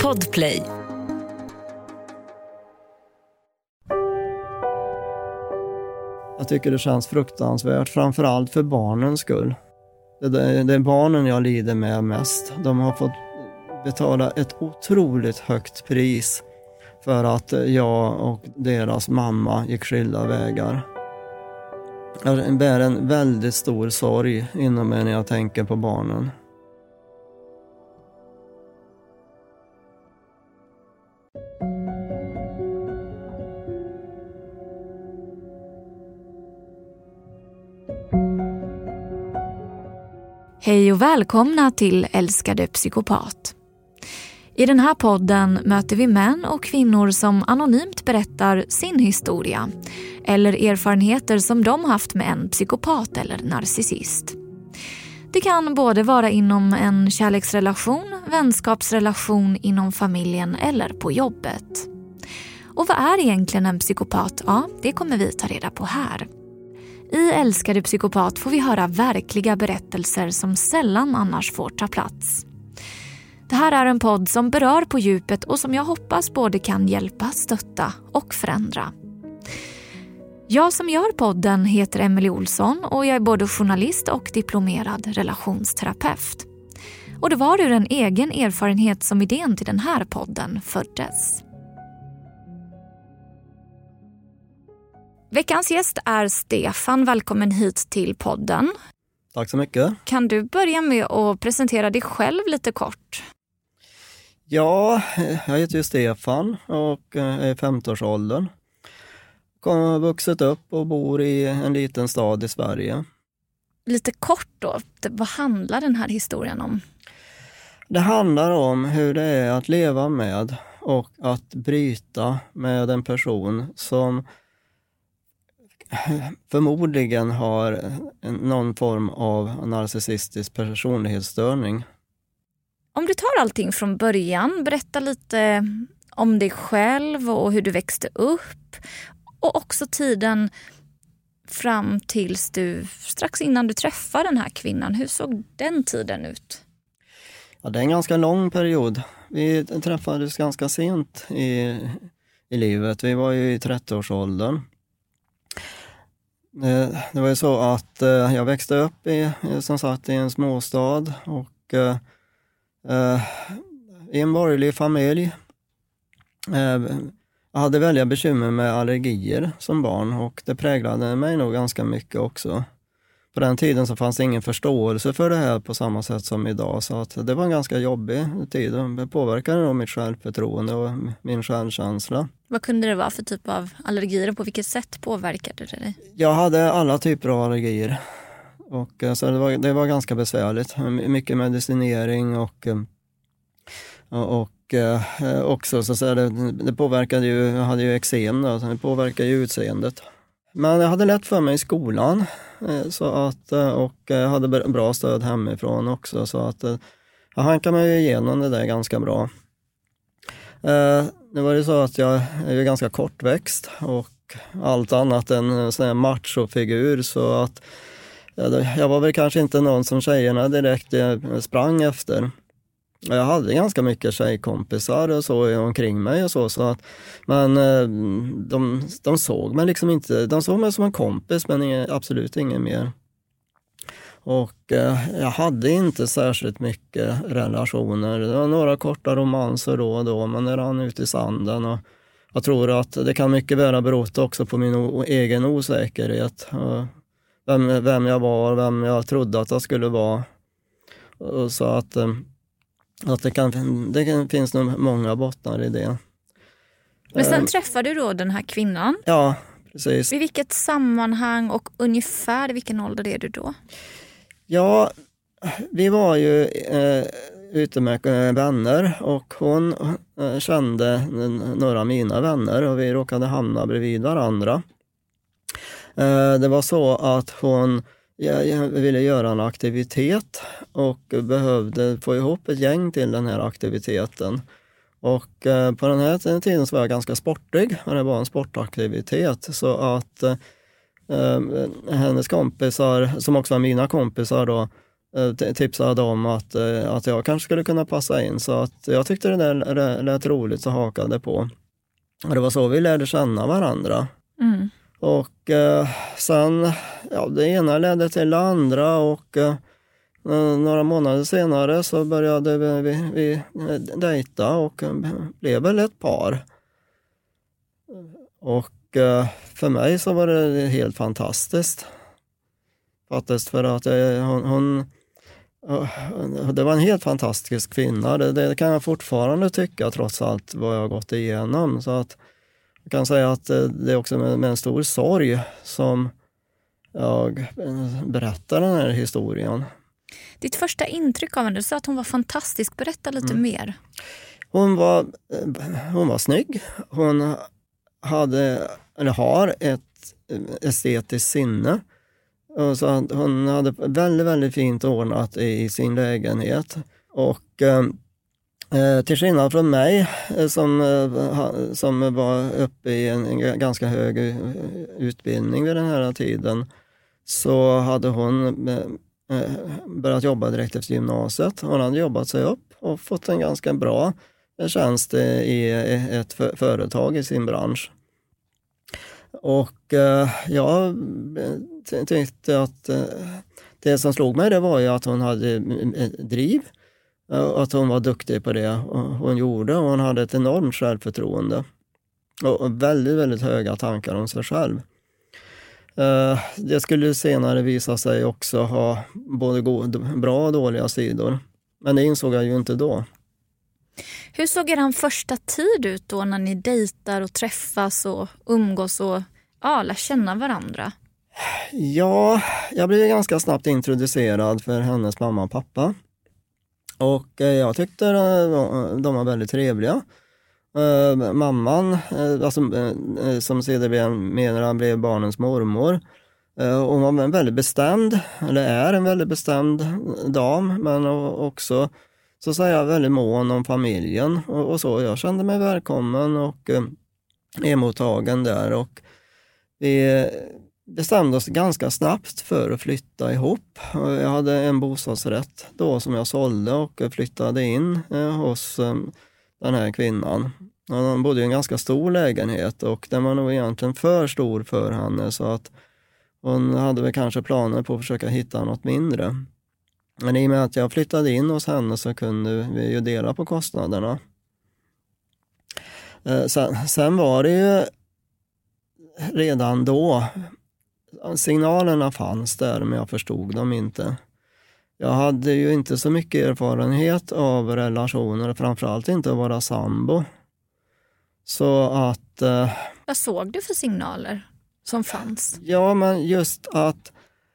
Podplay. Jag tycker det känns fruktansvärt, framförallt för barnens skull. Det är barnen jag lider med mest. De har fått betala ett otroligt högt pris för att jag och deras mamma gick skilda vägar. Jag bär en väldigt stor sorg inom mig när jag tänker på barnen. Hej och välkomna till Älskade psykopat. I den här podden möter vi män och kvinnor som anonymt berättar sin historia eller erfarenheter som de haft med en psykopat eller narcissist. Det kan både vara inom en kärleksrelation, vänskapsrelation, inom familjen eller på jobbet. Och vad är egentligen en psykopat? Ja, det kommer vi ta reda på här. I Älskade psykopat får vi höra verkliga berättelser som sällan annars får ta plats. Det här är en podd som berör på djupet och som jag hoppas både kan hjälpa, stötta och förändra. Jag som gör podden heter Emelie Olsson och jag är både journalist och diplomerad relationsterapeut. Och det var ur en egen erfarenhet som idén till den här podden föddes. Veckans gäst är Stefan. Välkommen hit till podden. Tack så mycket. Kan du börja med att presentera dig själv lite kort? Ja, jag heter ju Stefan och är i 50-årsåldern. Har vuxit upp och bor i en liten stad i Sverige. Lite kort då, vad handlar den här historien om? Det handlar om hur det är att leva med och att bryta med en person som förmodligen har någon form av narcissistisk personlighetsstörning. Om du tar allting från början, berätta lite om dig själv och hur du växte upp. Och också tiden fram tills strax innan du träffade den här kvinnan. Hur såg den tiden ut? Ja, det är en ganska lång period. Vi träffades ganska sent i livet. Vi var ju i 30-årsåldern. Det var ju så att jag växte upp som sagt, i en småstad och i en borgerlig familj. Jag hade väldiga bekymmer med allergier som barn och det präglade mig nog ganska mycket också. På den tiden så fanns det ingen förståelse för det här på samma sätt som idag, så att det var en ganska jobbig tid. Det påverkade nog mitt självförtroende och min självkänsla. Vad kunde det vara för typ av allergier och på vilket sätt påverkade det dig? Jag hade alla typer av allergier och så det var ganska besvärligt. Mycket medicinering och också så att säga, det påverkade ju, jag hade ju eksem då, så det påverkade ju utseendet. Men jag hade lätt för mig i skolan så att, och jag hade bra stöd hemifrån också, så att jag hankade mig igenom det där ganska bra. Det var ju så att jag är ju ganska kortväxt och allt annat än en sån här machofigur, så att jag var väl kanske inte någon som tjejerna direkt sprang efter. Jag hade ganska mycket tjejkompisar och så omkring mig och så att, men de såg mig liksom inte, de såg mig som en kompis men absolut ingen mer. Och jag hade inte särskilt mycket relationer. Det var några korta romanser då och då, men det rann ut i sanden. Och jag tror att det kan mycket väl ha berott också på min egen osäkerhet. Vem jag var, vem jag trodde att jag skulle vara. Och så att det finns nog många bottnar i det. Men sen träffade du då den här kvinnan? Ja, precis. I vilket sammanhang och ungefär vilken ålder är du då? Ja, vi var ju ute med vänner och hon kände några av mina vänner och vi råkade hamna bredvid varandra. Det var så att hon ville göra en aktivitet och behövde få ihop ett gäng till den här aktiviteten. Och på den här tiden så var jag ganska sportig och det var en sportaktivitet, så att hennes kompisar, som också var mina kompisar då, tipsade om att jag kanske skulle kunna passa in. Så att jag tyckte det där lät roligt, så hakade på. Och det var så vi lärde känna varandra. Mm. Och sen, det ena ledde till det andra, och några månader senare så började vi dejta och blev väl ett par. Och för mig så var det helt fantastiskt. Faktiskt, för att det var en helt fantastisk kvinna. Det kan jag fortfarande tycka, trots allt vad jag har gått igenom. Så att jag kan säga att det är också med en stor sorg som jag berättar den här historien. Ditt första intryck av henne, du sa att hon var fantastisk. Berätta lite mer. Hon var snygg. Hon har ett estetiskt sinne. Och så hon hade väldigt, väldigt fint ordnat i sin lägenhet. Och till skillnad från mig som var uppe i en ganska hög utbildning vid den här tiden, så hade hon börjat jobba direkt efter gymnasiet. Hon hade jobbat sig upp och fått en ganska bra tjänst i ett företag i sin bransch. Och jag tyckte att det som slog mig, det var ju att hon hade driv, att hon var duktig på det hon gjorde, och hon hade ett enormt självförtroende och väldigt, väldigt höga tankar om sig själv. Det skulle senare visa sig också ha både bra och dåliga sidor, men det insåg jag ju inte då. Hur såg er första tid ut då, när ni dejtar och träffas och umgås och lär känna varandra? Ja, jag blev ganska snabbt introducerad för hennes mamma och pappa. Och jag tyckte de var väldigt trevliga. Mamman, som sedermera blev barnens mormor, hon var en väldigt bestämd, eller är en väldigt bestämd dam, men också så säger jag väldigt mån om familjen, och så. Jag kände mig välkommen och emottagen där, och vi bestämde oss ganska snabbt för att flytta ihop. Jag hade en bostadsrätt då som jag sålde och flyttade in hos den här kvinnan. Hon bodde i en ganska stor lägenhet, och den var nog egentligen för stor för henne, så att hon hade väl kanske planer på att försöka hitta något mindre. Men i och med att jag flyttade in hos henne så kunde vi ju dela på kostnaderna. Sen var det ju redan då, signalerna fanns där, men jag förstod dem inte. Jag hade ju inte så mycket erfarenhet av relationer, framförallt inte att vara sambo. Så att... Vad såg du för signaler som fanns? Ja, men just att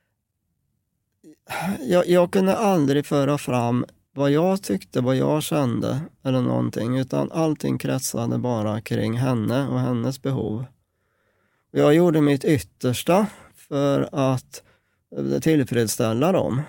jag kunde aldrig föra fram vad jag tyckte, vad jag kände eller någonting, utan allting kretsade bara kring henne och hennes behov. Jag gjorde mitt yttersta för att tillfredsställa dem.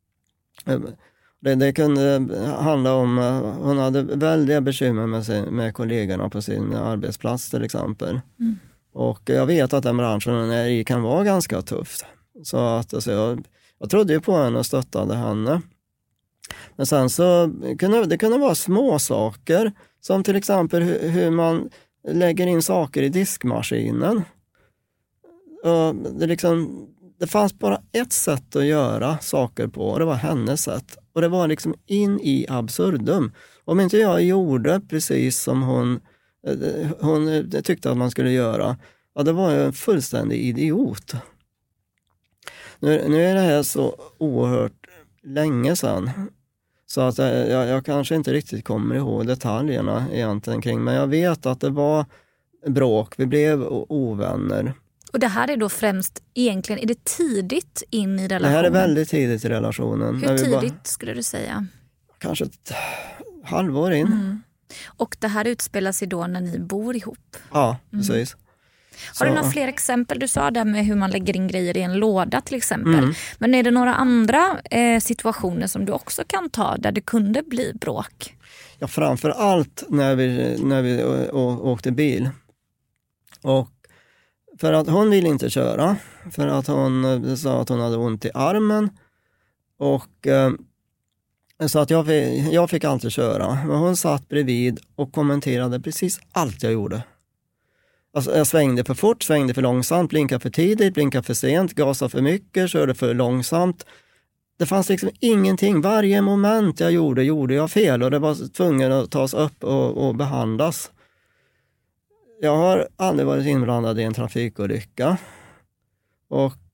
Det kunde handla om, hon hade väldiga bekymmer med kollegorna på sin arbetsplats till exempel. Mm. Och jag vet att den branschen hon är i kan vara ganska tufft. Så att jag trodde ju på henne och stöttade henne. Men sen så kunde det vara små saker, som till exempel hur man lägger in saker i diskmaskinen. Och det fanns bara ett sätt att göra saker på, och det var hennes sätt. Och det var liksom in i absurdum. Om inte jag gjorde precis som hon tyckte att man skulle göra, det var jag en fullständig idiot. Nu är det här så oerhört länge sedan, så att jag kanske inte riktigt kommer ihåg detaljerna egentligen kring, men jag vet att det var bråk, vi blev ovänner. Och det här är då främst, egentligen, är det tidigt in i relationen? Det här är väldigt tidigt i relationen. Hur tidigt skulle du säga? Kanske ett halvår in. Mm. Och det här utspelar sig då när ni bor ihop? Ja, precis. Har du några fler exempel? Du sa det med hur man lägger in grejer i en låda till exempel. Mm. Men är det några andra situationer som du också kan ta där det kunde bli bråk? Ja, framför allt när vi åkte bil. Och för att hon ville inte köra, för att hon sa att hon hade ont i armen. Och så att jag fick alltid köra. Men hon satt bredvid och kommenterade precis allt jag gjorde. Alltså, jag svängde för fort, svängde för långsamt, blinkade för tidigt, blinkade för sent, gasade för mycket, körde för långsamt. Det fanns liksom ingenting. Varje moment jag gjorde jag fel och det var tvungen att tas upp och behandlas. Jag har aldrig varit inblandad i en trafikolycka. Och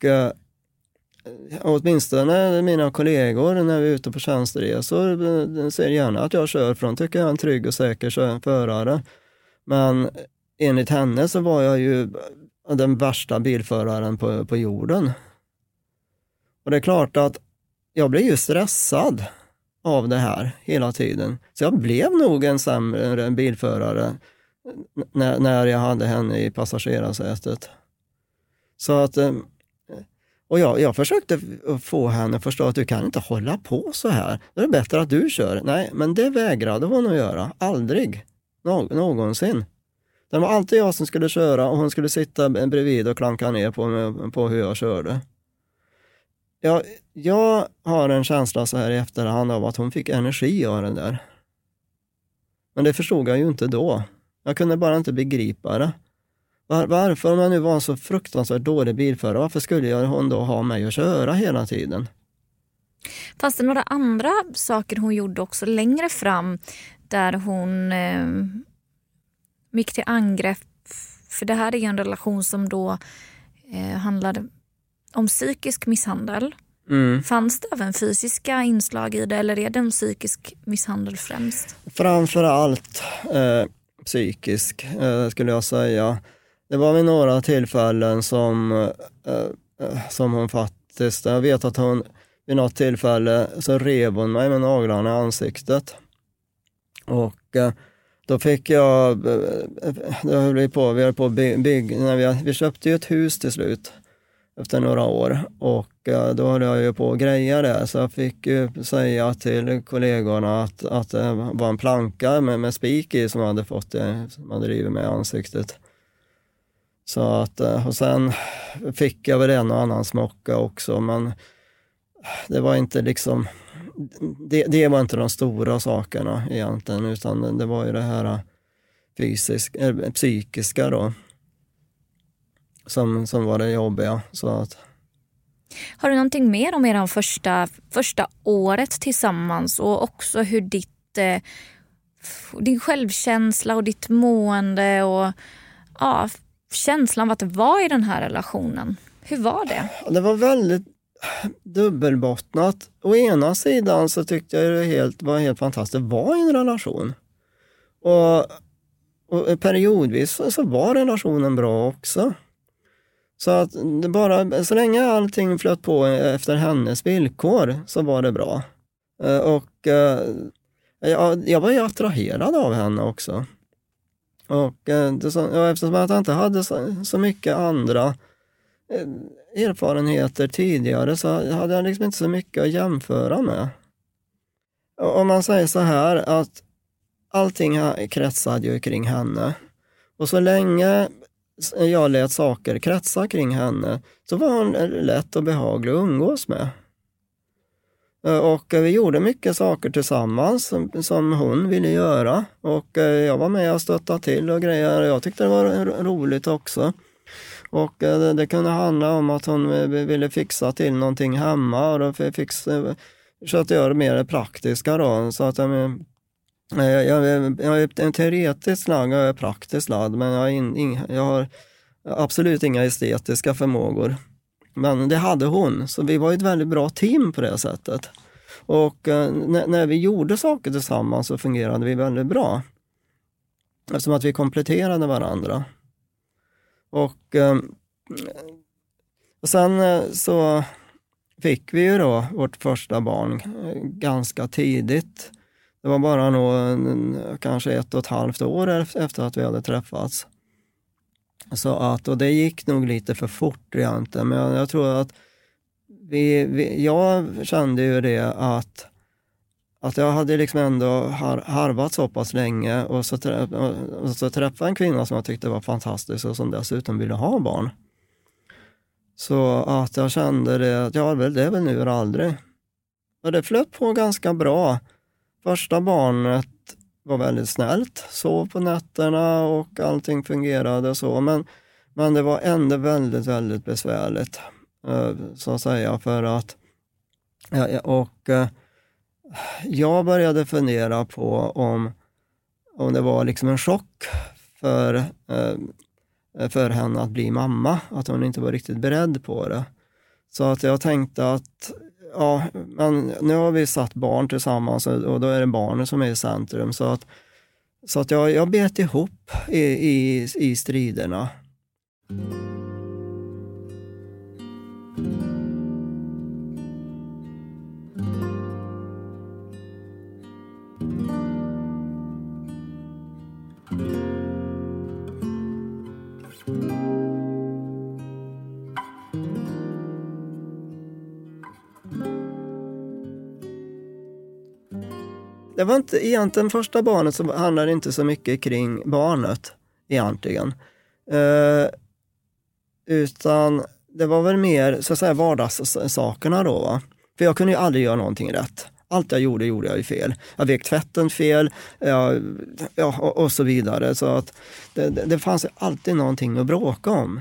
åtminstone mina kollegor när vi är ute på tjänsteresor ser gärna att jag kör, för de tycker jag är en trygg och säker förare. Men enligt henne så var jag ju den värsta bilföraren på jorden. Och det är klart att jag blev ju stressad av det här hela tiden. Så jag blev nog en sämre bilförare när jag hade henne i passagerarsätet. Så att, och jag försökte få henne att förstå att du kan inte hålla på så här. Det är bättre att du kör. Nej, men det vägrade hon att göra. Aldrig. Någonsin. Det var alltid jag som skulle köra och hon skulle sitta bredvid och klanka ner på hur jag körde. Jag har en känsla så här i efterhand av att hon fick energi av den där. Men det förstod jag ju inte då. Jag kunde bara inte begripa det. Varför, om jag nu var en så fruktansvärt dålig bilförare, varför skulle hon då ha mig att köra hela tiden? Fanns det några andra saker hon gjorde också längre fram där hon gick till angrepp? För det här är en relation som då handlade om psykisk misshandel. Fanns det även fysiska inslag i det, eller är det en psykisk misshandel främst? Framförallt psykisk skulle jag säga. Det var vid några tillfällen som hon faktiskt, jag vet att hon vid något tillfälle så rev hon mig med naglarna i ansiktet. Och då fick jag, vi köpte ju ett hus till slut efter några år, och då höll jag ju på att greja det, så jag fick ju säga till kollegorna att det var en planka med spik i som hade fått det, som hade rivit mig i ansiktet. Så att, och sen fick jag väl en och annan smocka också, men det var inte liksom, det var inte de stora sakerna egentligen, utan det var ju det här psykiska då, som var det jobbiga. Så att. Har du någonting mer om er första året tillsammans, och också hur din självkänsla och ditt mående och känslan av att vara i den här relationen? Hur var det? Det var väldigt dubbelbottnat. Å ena sidan så tyckte jag det var helt fantastiskt att vara i en relation. Och periodvis så var relationen bra också. Så att det bara, så länge allting flöt på efter hennes villkor så var det bra. Och jag var ju attraherad av henne också. Och eftersom jag inte hade så mycket andra erfarenheter tidigare, så hade jag liksom inte så mycket att jämföra med. Om man säger så här, att allting kretsade ju kring henne. Och så länge jag lät saker kretsa kring henne så var hon lätt och behaglig att umgås med. Och vi gjorde mycket saker tillsammans som hon ville göra. Och jag var med och stöttade till och grejer. Jag tyckte det var roligt också. Och det kunde handla om att hon ville fixa till någonting hemma. Och då så att jag gör det mer praktiska då. Så att jag är en teoretisk lagd och jag är praktisk lagd. Men jag har absolut inga estetiska förmågor. Men det hade hon, så vi var ett väldigt bra team på det sättet. Och när vi gjorde saker tillsammans så fungerade vi väldigt bra. Eftersom att vi kompletterade varandra. Och sen så fick vi ju då vårt första barn ganska tidigt. Det var bara kanske 1,5 år efter att vi hade träffats. Så att, och det gick nog lite för fort egentligen, men jag tror att jag kände ju det att jag hade liksom ändå harvat så pass länge och så träffade en kvinna som jag tyckte var fantastisk och som dessutom ville ha barn. Så att jag kände det, att det är väl nu eller aldrig. Och det flöt på ganska bra. Första barnet var väldigt snällt, sov på nätterna och allting fungerade så. Men det var ändå väldigt, väldigt besvärligt, så att säga, för att jag började fundera på om det var liksom en chock för henne att bli mamma, att hon inte var riktigt beredd på det. Så att jag tänkte att men nu har vi satt barn tillsammans och då är det barnen som är i centrum. Så att jag bet ihop i striderna. Det var inte egentligen första barnet, som handlade inte så mycket kring barnet egentligen. Utan det var väl mer så att säga vardagssakerna då, va? För jag kunde ju aldrig göra någonting rätt. Allt jag gjorde jag ju fel. Jag vek tvätten fel, och så vidare. Så att det fanns alltid någonting att bråka om.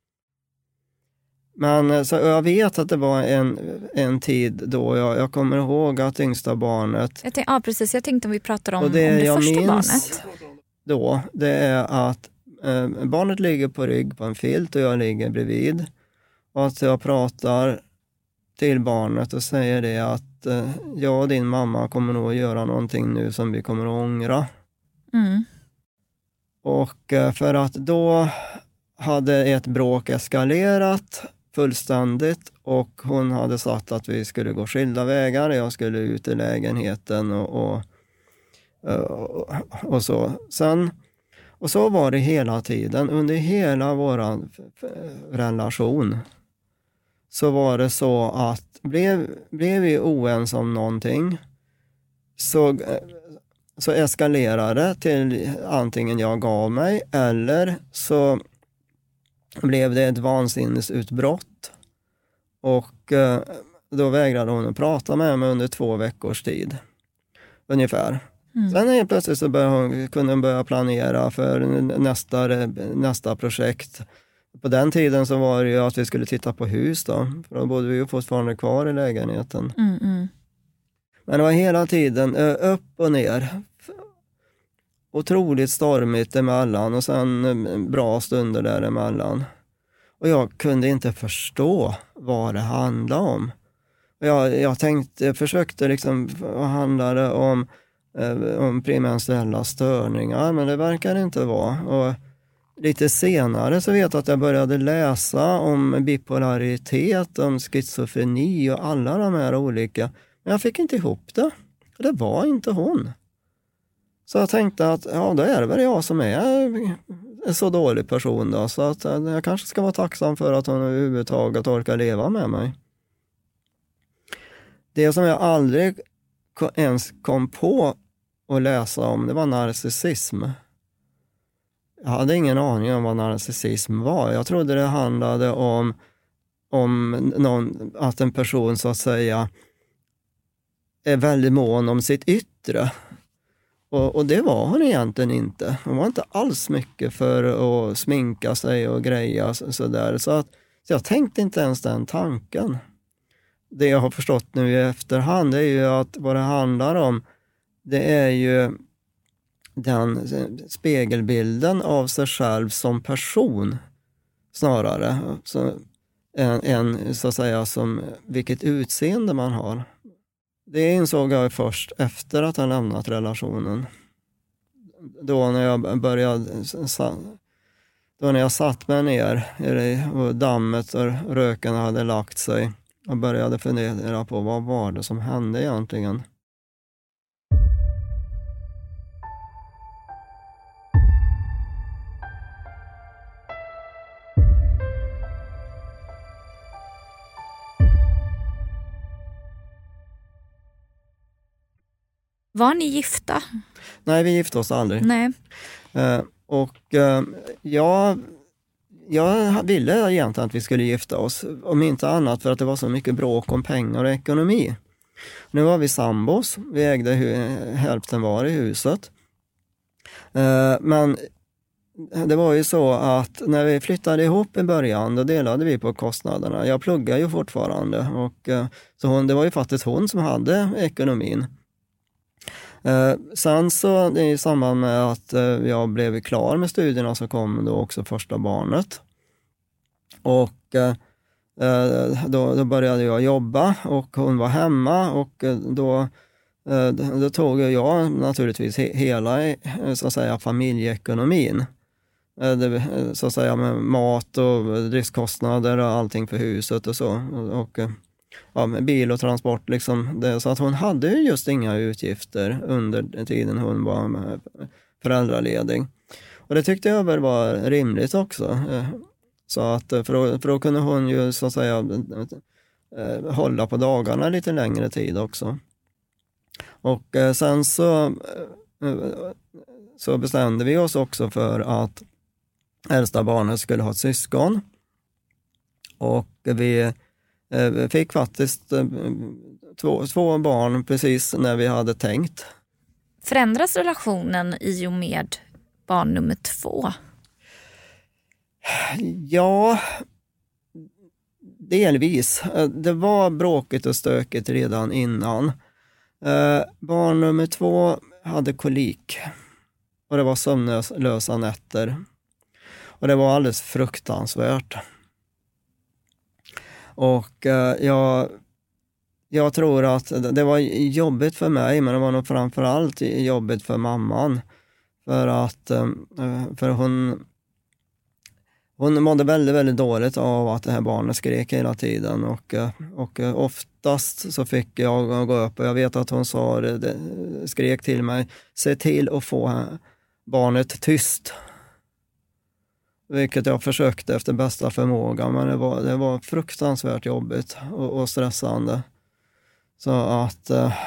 Men så jag vet att det var en tid då jag kommer ihåg att yngsta barnet... Precis. Jag tänkte om vi pratar om det första barnet. Då, det är att barnet ligger på rygg på en filt och jag ligger bredvid. Och att jag pratar till barnet och säger det att jag och din mamma kommer nog att göra någonting nu som vi kommer att ångra. Mm. Och för att då hade ett bråk eskalerat fullständigt och hon hade sagt att vi skulle gå skilda vägar. Jag skulle ut i lägenheten och så. Och så var det hela tiden. Under hela vår relation så var det så att blev vi oense om någonting så eskalerade till antingen jag gav mig eller så blev det ett vansinnesutbrott och då vägrade hon att prata med mig under 2 veckors tid ungefär. Sen helt plötsligt så kunde hon börja planera för nästa projekt. På den tiden så var det ju att vi skulle titta på hus då, för då bodde vi ju fortfarande kvar i lägenheten. Men det var hela tiden upp och ner. Otroligt stormigt emellan och sen bra stunder däremellan. Och jag kunde inte förstå vad det handlade om. Jag försökte liksom, vad handlade det om premenstruella störningar, men det verkar inte vara. Och lite senare så vet jag att jag började läsa om bipolaritet, om schizofreni och alla de här olika. Men jag fick inte ihop det. Det var inte hon. Så jag tänkte att då är det väl jag som är en så dålig person då. Så att jag kanske ska vara tacksam för att hon överhuvudtaget orkar leva med mig. Det som jag aldrig ens kom på att läsa om, det var narcissism. Jag hade ingen aning om vad narcissism var. Jag trodde det handlade om att en person så att säga är väldigt mån om sitt yttre. Och det var hon egentligen inte. Hon var inte alls mycket för att sminka sig och greja sådär. Så jag tänkte inte ens den tanken. Det jag har förstått nu i efterhand är ju att vad det handlar om, det är ju den spegelbilden av sig själv som person snarare. Än så att säga som vilket utseende man har. Det insåg jag först efter att han lämnat relationen. Då när jag satt mig ner och dammet och röken hade lagt sig och började fundera på vad var det som hände egentligen. Var ni gifta? Nej, vi gifte oss aldrig. Nej. Jag ville egentligen att vi skulle gifta oss. Om inte annat för att det var så mycket bråk om pengar och ekonomi. Nu var vi sambos, vi ägde hälften var i huset. Men det var ju så att när vi flyttade ihop i början, då delade vi på kostnaderna. Jag pluggar ju fortfarande och så det var ju faktiskt hon som hade ekonomin. Sen så i samband med att jag blev klar med studierna så kom då också första barnet. Och då började jag jobba och hon var hemma och då tog jag naturligtvis hela så att säga familjeekonomin. Så att säga med mat och driftskostnader och allting för huset och så. Och med bil och transport liksom. Så att hon hade just inga utgifter under tiden hon var föräldraledig. Och det tyckte jag väl var rimligt också. Så att för då kunde hon ju så att säga hålla på dagarna lite längre tid också. Och sen så bestämde vi oss också för att äldsta barnet skulle ha ett syskon. Och vi fick faktiskt två barn precis när vi hade tänkt. Förändras relationen i och med barn nummer 2? Ja, delvis. Det var bråkigt och stökigt redan innan. Barn nummer 2 hade kolik och det var sömnlösa nätter. Och det var alldeles fruktansvärt. Och jag tror att det var jobbigt för mig, men det var nog framförallt jobbigt för mamman. För hon mådde väldigt, väldigt dåligt av att det här barnet skrek hela tiden. Och oftast så fick jag gå upp och jag vet att hon skrek till mig, se till att få barnet tyst. Vilket jag försökte efter bästa förmåga, men det var fruktansvärt jobbigt och stressande. Så att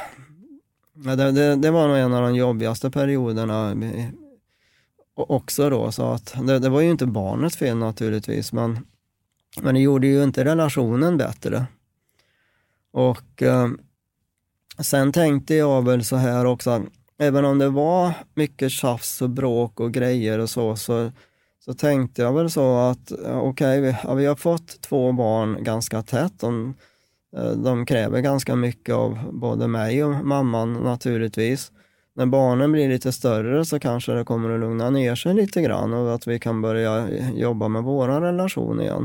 det var nog en av de jobbigaste perioderna också då. Så att det var ju inte barnets fel naturligtvis, men det gjorde ju inte relationen bättre. Och sen tänkte jag väl så här också, även om det var mycket tjafs och bråk och grejer och så tänkte jag väl så att okej, vi har fått 2 barn ganska tätt. De kräver ganska mycket av både mig och mamman naturligtvis. När barnen blir lite större så kanske det kommer att lugna ner sig lite grann och att vi kan börja jobba med vår relation igen.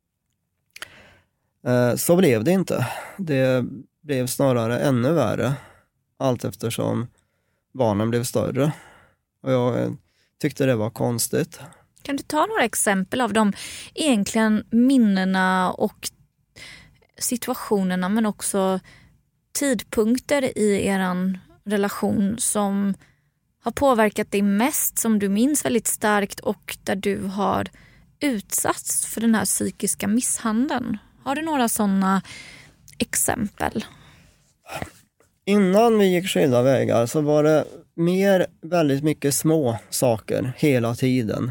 Så blev det inte. Det blev snarare ännu värre allt eftersom barnen blev större. Och jag tyckte det var konstigt. Kan du ta några exempel av de egentligen minnena och situationerna, men också tidpunkter i eran relation som har påverkat dig mest, som du minns väldigt starkt och där du har utsatts för den här psykiska misshandeln? Har du några sådana exempel? Innan vi gick skilda vägar så var det väldigt mycket små saker hela tiden.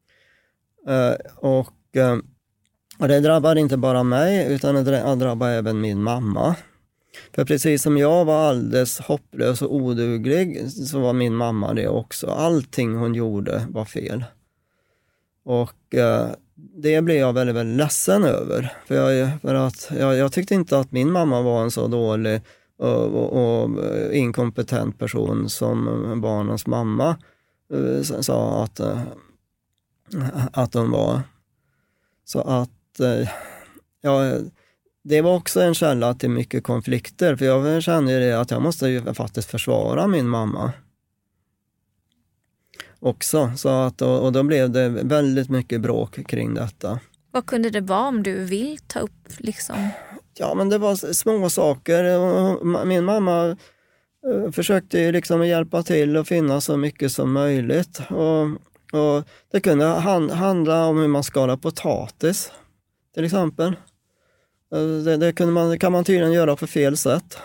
Och det drabbade inte bara mig utan det drabbade även min mamma. För precis som jag var alldeles hopplös och oduglig så var min mamma det också. Allting hon gjorde var fel. Och det blev jag väldigt, väldigt ledsen över. För att jag tyckte inte att min mamma var en så dålig och inkompetent person som barnens mamma sa att hon var. Så att det var också en källa till mycket konflikter, för jag kände det att jag måste ju faktiskt försvara min mamma också. Så att, och då blev det väldigt mycket bråk kring detta. Vad kunde det vara, om du vill ta upp liksom? Ja, men det var små saker. Min mamma försökte ju liksom hjälpa till och finna så mycket som möjligt. Och det kunde handla om hur man skalar potatis, till exempel. Det kan man tydligen göra på fel sätt.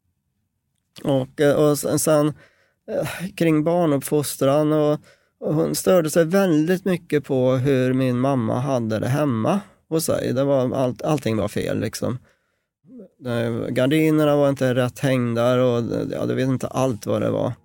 Och sen kring barnuppfostran och hon störde sig väldigt mycket på hur min mamma hade det hemma hos sig. Allting var fel liksom. Gardinerna var inte rätt hängda och jag vet inte allt vad det var.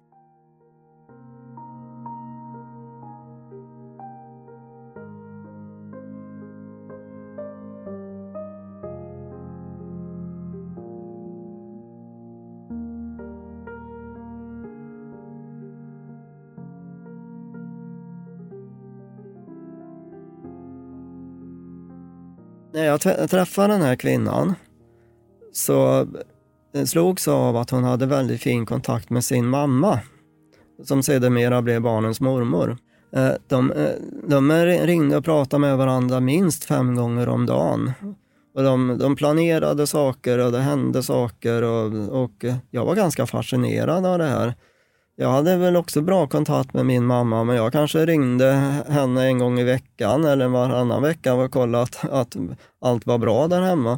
När jag träffade den här kvinnan så slogs jag av att hon hade väldigt fin kontakt med sin mamma, som sedermera blev barnens mormor. De ringde och pratade med varandra minst 5 gånger om dagen. Och de planerade saker och det hände saker och jag var ganska fascinerad av det här. Jag hade väl också bra kontakt med min mamma, men jag kanske ringde henne en gång i veckan eller varannan vecka och kollat att allt var bra där hemma.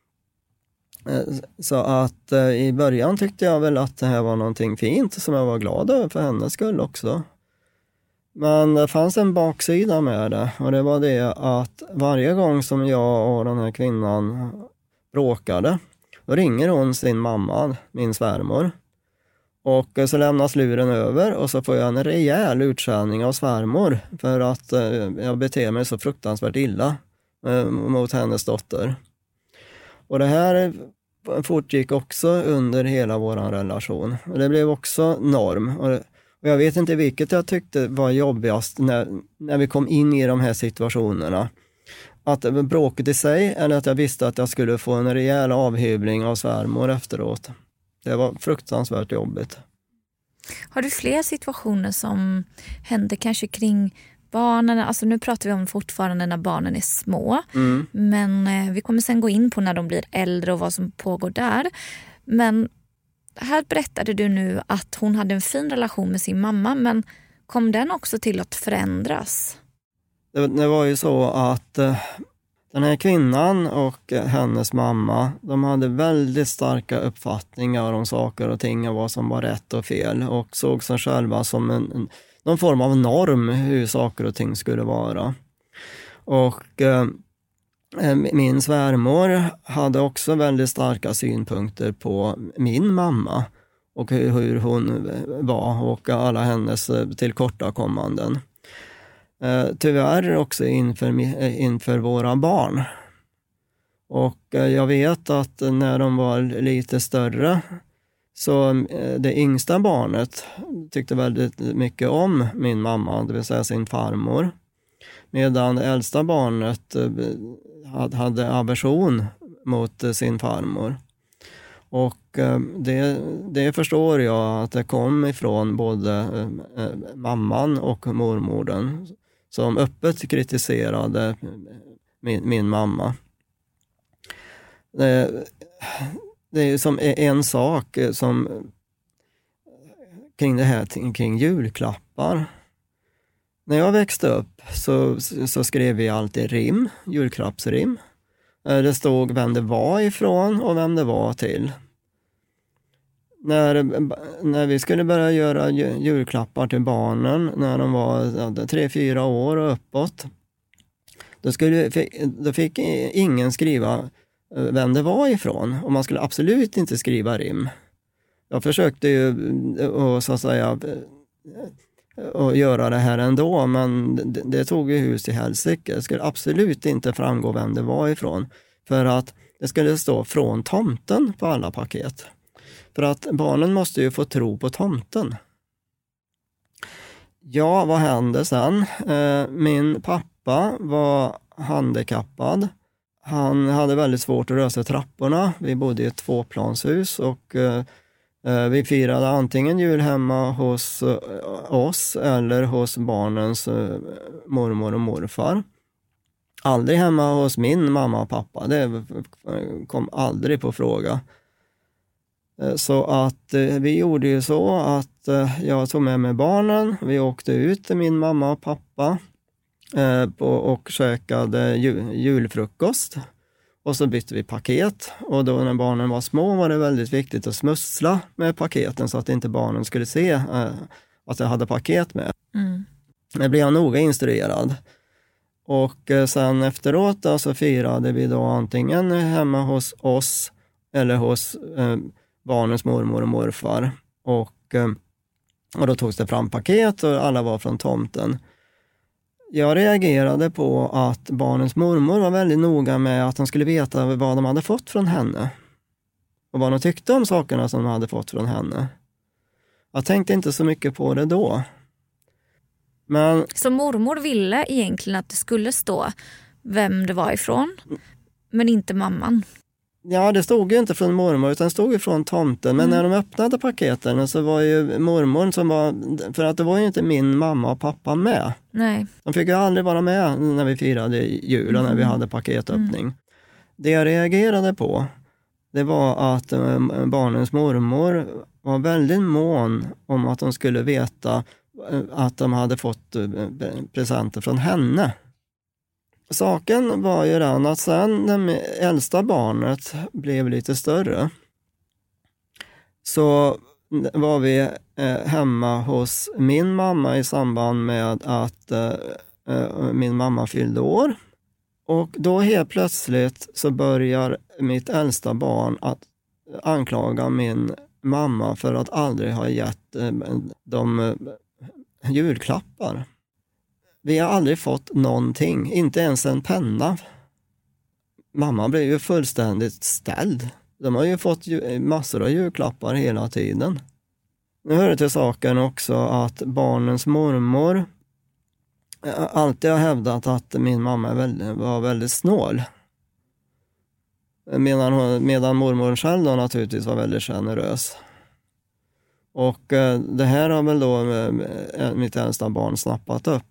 Så att i början tyckte jag väl att det här var någonting fint som jag var glad över för hennes skull också. Men det fanns en baksida med det, och det var det att varje gång som jag och den här kvinnan bråkade, då ringer hon sin mamma, min svärmor. Och så lämnas luren över och så får jag en rejäl utskällning av svärmor för att jag beter mig så fruktansvärt illa mot hennes dotter. Och det här fortgick också under hela vår relation. Och det blev också norm. Och jag vet inte vilket jag tyckte var jobbigast när vi kom in i de här situationerna. Att bråket i sig, eller att jag visste att jag skulle få en rejäl avhyvling av svärmor efteråt. Det var fruktansvärt jobbigt. Har du fler situationer som händer kanske kring barnen? Alltså nu pratar vi om fortfarande när barnen är små. Men vi kommer sen gå in på när de blir äldre och vad som pågår där. Men här berättade du nu att hon hade en fin relation med sin mamma. Men kom den också till att förändras? Det var ju så att den här kvinnan och hennes mamma, de hade väldigt starka uppfattningar om saker och ting och vad som var rätt och fel, och såg sig själva som någon form av norm hur saker och ting skulle vara. Och min svärmor hade också väldigt starka synpunkter på min mamma och hur hon var och alla hennes tillkortakommanden. Tyvärr också inför våra barn. Och jag vet att när de var lite större så det yngsta barnet tyckte väldigt mycket om min mamma, det vill säga sin farmor. Medan det äldsta barnet hade aversion mot sin farmor. Och det förstår jag att det kom ifrån både mamman och mormodern, som öppet kritiserade min mamma. Det är som en sak som kring det här kring julklappar. När jag växte upp så skrev vi alltid rim, julklappsrim. Det stod vem det var ifrån och vem det var till. När vi skulle börja göra julklappar till barnen när de var 3-4 år och uppåt, då fick ingen skriva vem det var ifrån, och man skulle absolut inte skriva rim. Jag försökte ju så att säga och göra det här ändå, men det tog ju hus i helsike. Det skulle absolut inte framgå vem det var ifrån, för att det skulle stå från tomten på alla paket. För att barnen måste ju få tro på tomten. Ja, vad hände sen? Min pappa var handikappad. Han hade väldigt svårt att röra sig trapporna. Vi bodde i ett 2-planshus och vi firade antingen jul hemma hos oss eller hos barnens mormor och morfar. Aldrig hemma hos min mamma och pappa. Det kom aldrig på fråga. Så att vi gjorde ju så att jag tog med mig barnen. Vi åkte ut till min mamma och pappa och käkade julfrukost. Och så bytte vi paket. Och då när barnen var små var det väldigt viktigt att smussla med paketen så att inte barnen skulle se att jag hade paket med. Det blev jag noga instruerad. Och sen efteråt då, så firade vi då antingen hemma hos oss eller hos barnens mormor och morfar. Och då togs det fram paket och alla var från tomten. Jag reagerade på att barnens mormor var väldigt noga med att de skulle veta vad de hade fått från henne. Och vad de tyckte om sakerna som de hade fått från henne. Jag tänkte inte så mycket på det då. Men, så mormor ville egentligen att det skulle stå vem det var ifrån, men inte mamman? Ja, det stod ju inte från mormor utan det stod ju från tomten. Men när de öppnade paketen så var ju mormor som var... För att det var ju inte min mamma och pappa med. Nej. De fick ju aldrig vara med när vi firade jul och när vi hade paketöppning. Det jag reagerade på, det var att barnens mormor var väldigt mån om att de skulle veta att de hade fått presenter från henne. Saken var ju den att sen det äldsta barnet blev lite större så var vi hemma hos min mamma i samband med att min mamma fyllde år. Och då helt plötsligt så börjar mitt äldsta barn att anklaga min mamma för att aldrig ha gett dem julklappar. Vi har aldrig fått någonting, inte ens en penna. Mamma blev ju fullständigt ställd. De har ju fått massor av julklappar hela tiden. Nu hör det till saken också att barnens mormor alltid har hävdat att min mamma var väldigt snål. Medan mormor själv då naturligtvis var väldigt generös. Och det här har väl då mitt äldsta barn snappat upp.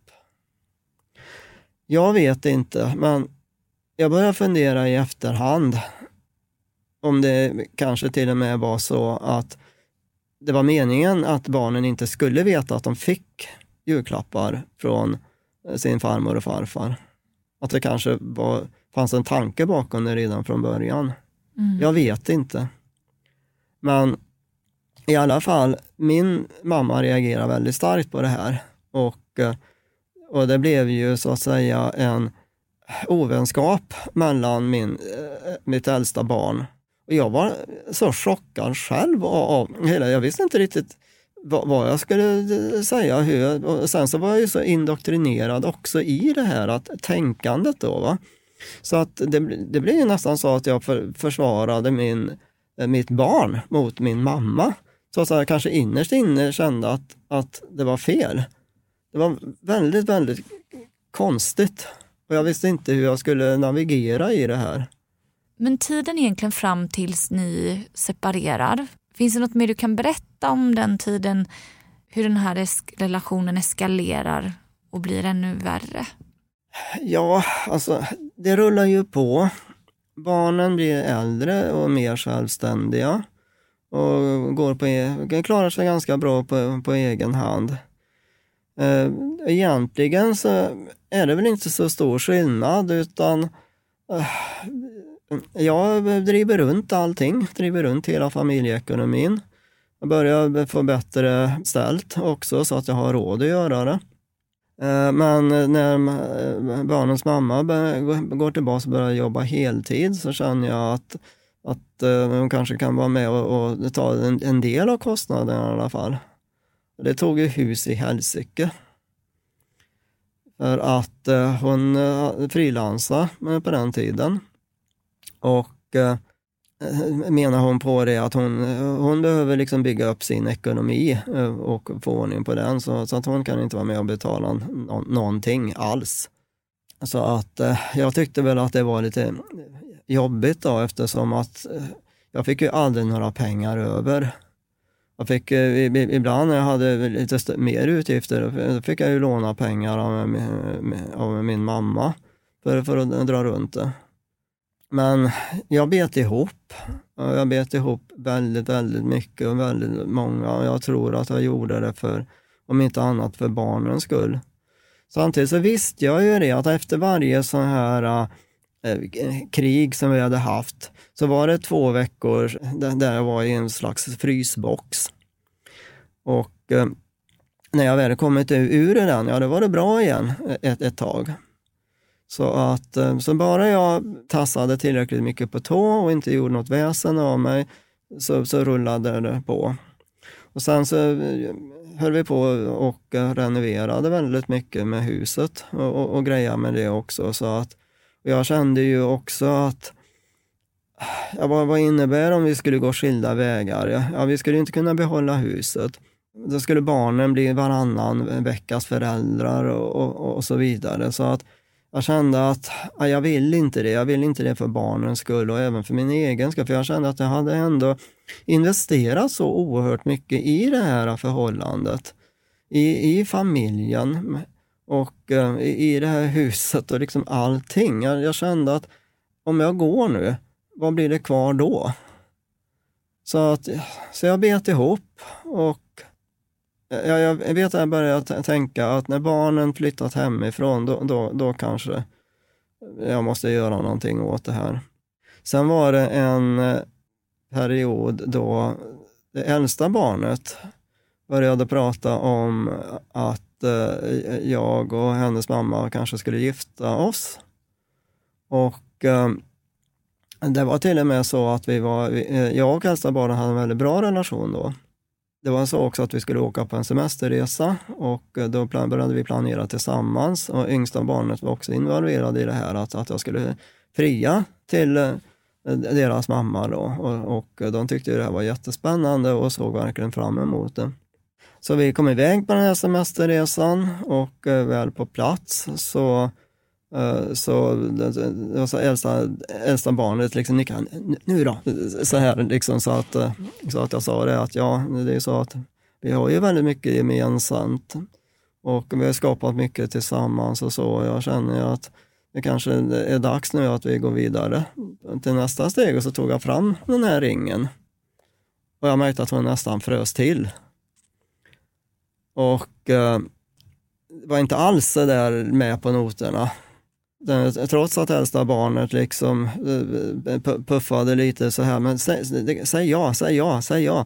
Jag vet inte, men jag börjar fundera i efterhand om det kanske till och med var så att det var meningen att barnen inte skulle veta att de fick julklappar från sin farmor och farfar. Att det kanske fanns en tanke bakom det redan från början. Jag vet inte. Men i alla fall, min mamma reagerar väldigt starkt på det här. Och det blev ju så att säga en ovänskap mellan mitt äldsta barn. Och jag var så chockad själv av hela. Jag visste inte riktigt vad jag skulle säga. Och sen så var jag ju så indoktrinerad också i det här tänkandet då. Va? Så att det blev ju nästan så att jag försvarade mitt barn mot min mamma. Så att jag kanske innerst inne kände att det var fel. Det var väldigt, väldigt konstigt. Och jag visste inte hur jag skulle navigera i det här. Men tiden egentligen fram tills ni separerar. Finns det något mer du kan berätta om den tiden? Hur den här relationen eskalerar och blir ännu värre? Ja, alltså det rullar ju på. Barnen blir äldre och mer självständiga. Och klarar sig ganska bra på egen hand. Egentligen så är det väl inte så stor skillnad utan jag driver runt allting, driver runt hela familjeekonomin. Jag börjar få bättre ställt också så att jag har råd att göra det. Men när barnens mamma går tillbaka och börjar jobba heltid så känner jag att hon kanske kan vara med och ta en del av kostnaden i alla fall. Det tog ju hus i helsike. För att hon frilansade på den tiden. Och menar hon på det att hon behöver liksom bygga upp sin ekonomi och få ordning på den. Så att hon kan inte vara med och betala någonting alls. Så att jag tyckte väl att det var lite jobbigt då eftersom att jag fick ju aldrig några pengar över. Jag fick, ibland när jag hade lite mer utgifter fick jag ju låna pengar av min mamma för att dra runt det. Men jag bet ihop. Jag bet ihop väldigt, väldigt mycket och väldigt många. Och jag tror att jag gjorde det för, om inte annat för barnens skull. Samtidigt så visste jag ju det att efter varje sån här krig som vi hade haft så var det 2 veckor där jag var i en slags frysbox. Och när jag väl kommit ur den, ja det var det bra igen ett tag. Så bara jag tassade tillräckligt mycket på tå och inte gjorde något väsen av mig, så rullade det på. Och sen så höll vi på och renoverade väldigt mycket med huset och grejade med det också. Och jag kände ju också att vad innebär om vi skulle gå skilda vägar? Ja, vi skulle inte kunna behålla huset. Då skulle barnen bli varannan veckas föräldrar och så vidare. Så att jag kände att jag vill inte det. Jag vill inte det för barnens skull och även för min egen skull. För jag kände att jag hade ändå investerat så oerhört mycket i det här förhållandet. I familjen och i det här huset och liksom allting. Jag kände att om jag går nu, vad blir det kvar då? Så jag bet ihop och jag vet att jag började tänka att när barnen flyttat hemifrån då kanske jag måste göra någonting åt det här. Sen var det en period då det äldsta barnet började prata om att jag och hennes mamma kanske skulle gifta oss. Och det var till och med så att jag och äldsta barnet hade en väldigt bra relation då. Det var så också att vi skulle åka på en semesterresa och då började vi planera tillsammans och yngsta barnet var också involverad i det här att jag skulle fria till deras mamma då och de tyckte det här var jättespännande och såg verkligen fram emot det. Så vi kom iväg på den här semesterresan och väl på plats så äldsta barnet liksom nu då, så här liksom så att jag sa det att det är så att vi har ju väldigt mycket gemensamt och vi har skapat mycket tillsammans och så. Jag känner att det kanske är dags nu att vi går vidare till nästa steg och så tog jag fram den här ringen och jag märkte att hon nästan frös till. Och var inte alls så där med på noterna. Trots att äldsta barnet liksom puffade lite så här, men säg ja.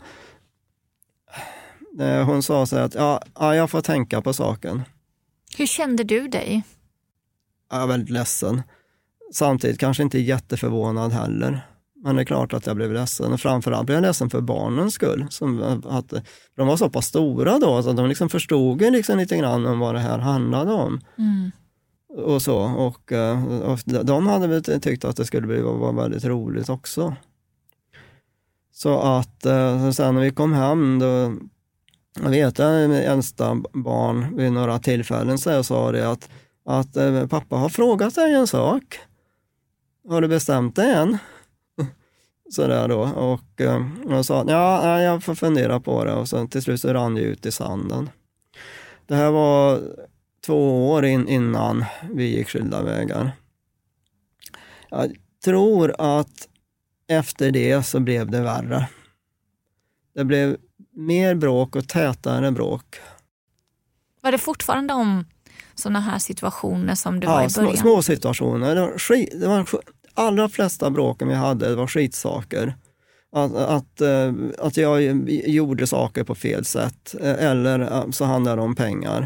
Hon sa så här att ja, jag får tänka på saken. Hur kände du dig? Jag är väldigt ledsen. Samtidigt kanske inte jätteförvånad heller. Men det är klart att jag blev ledsen. Och framförallt blev jag ledsen för barnens skull. De var så pass stora då så att de liksom förstod liksom lite grann om vad det här handlade om. Mm. Och så. Och de hade väl tyckt att det skulle vara väldigt roligt också. Så att sen när vi kom hem då, jag vet att min äldsta barn vid några tillfällen så jag sa det att pappa har frågat dig en sak. Har du bestämt dig än? Sådär då. Och jag sa jag får fundera på det. Och sen till slut så rann det ut i sanden. Det här var 2 år innan vi gick skilda vägar. Jag tror att efter det så blev det värre. Det blev mer bråk och tätare bråk. Var det fortfarande om sådana här situationer som du var i början? Små situationer. Det var allra flesta bråken vi hade, det var skitsaker. Att jag gjorde saker på fel sätt eller så handlade det om pengar.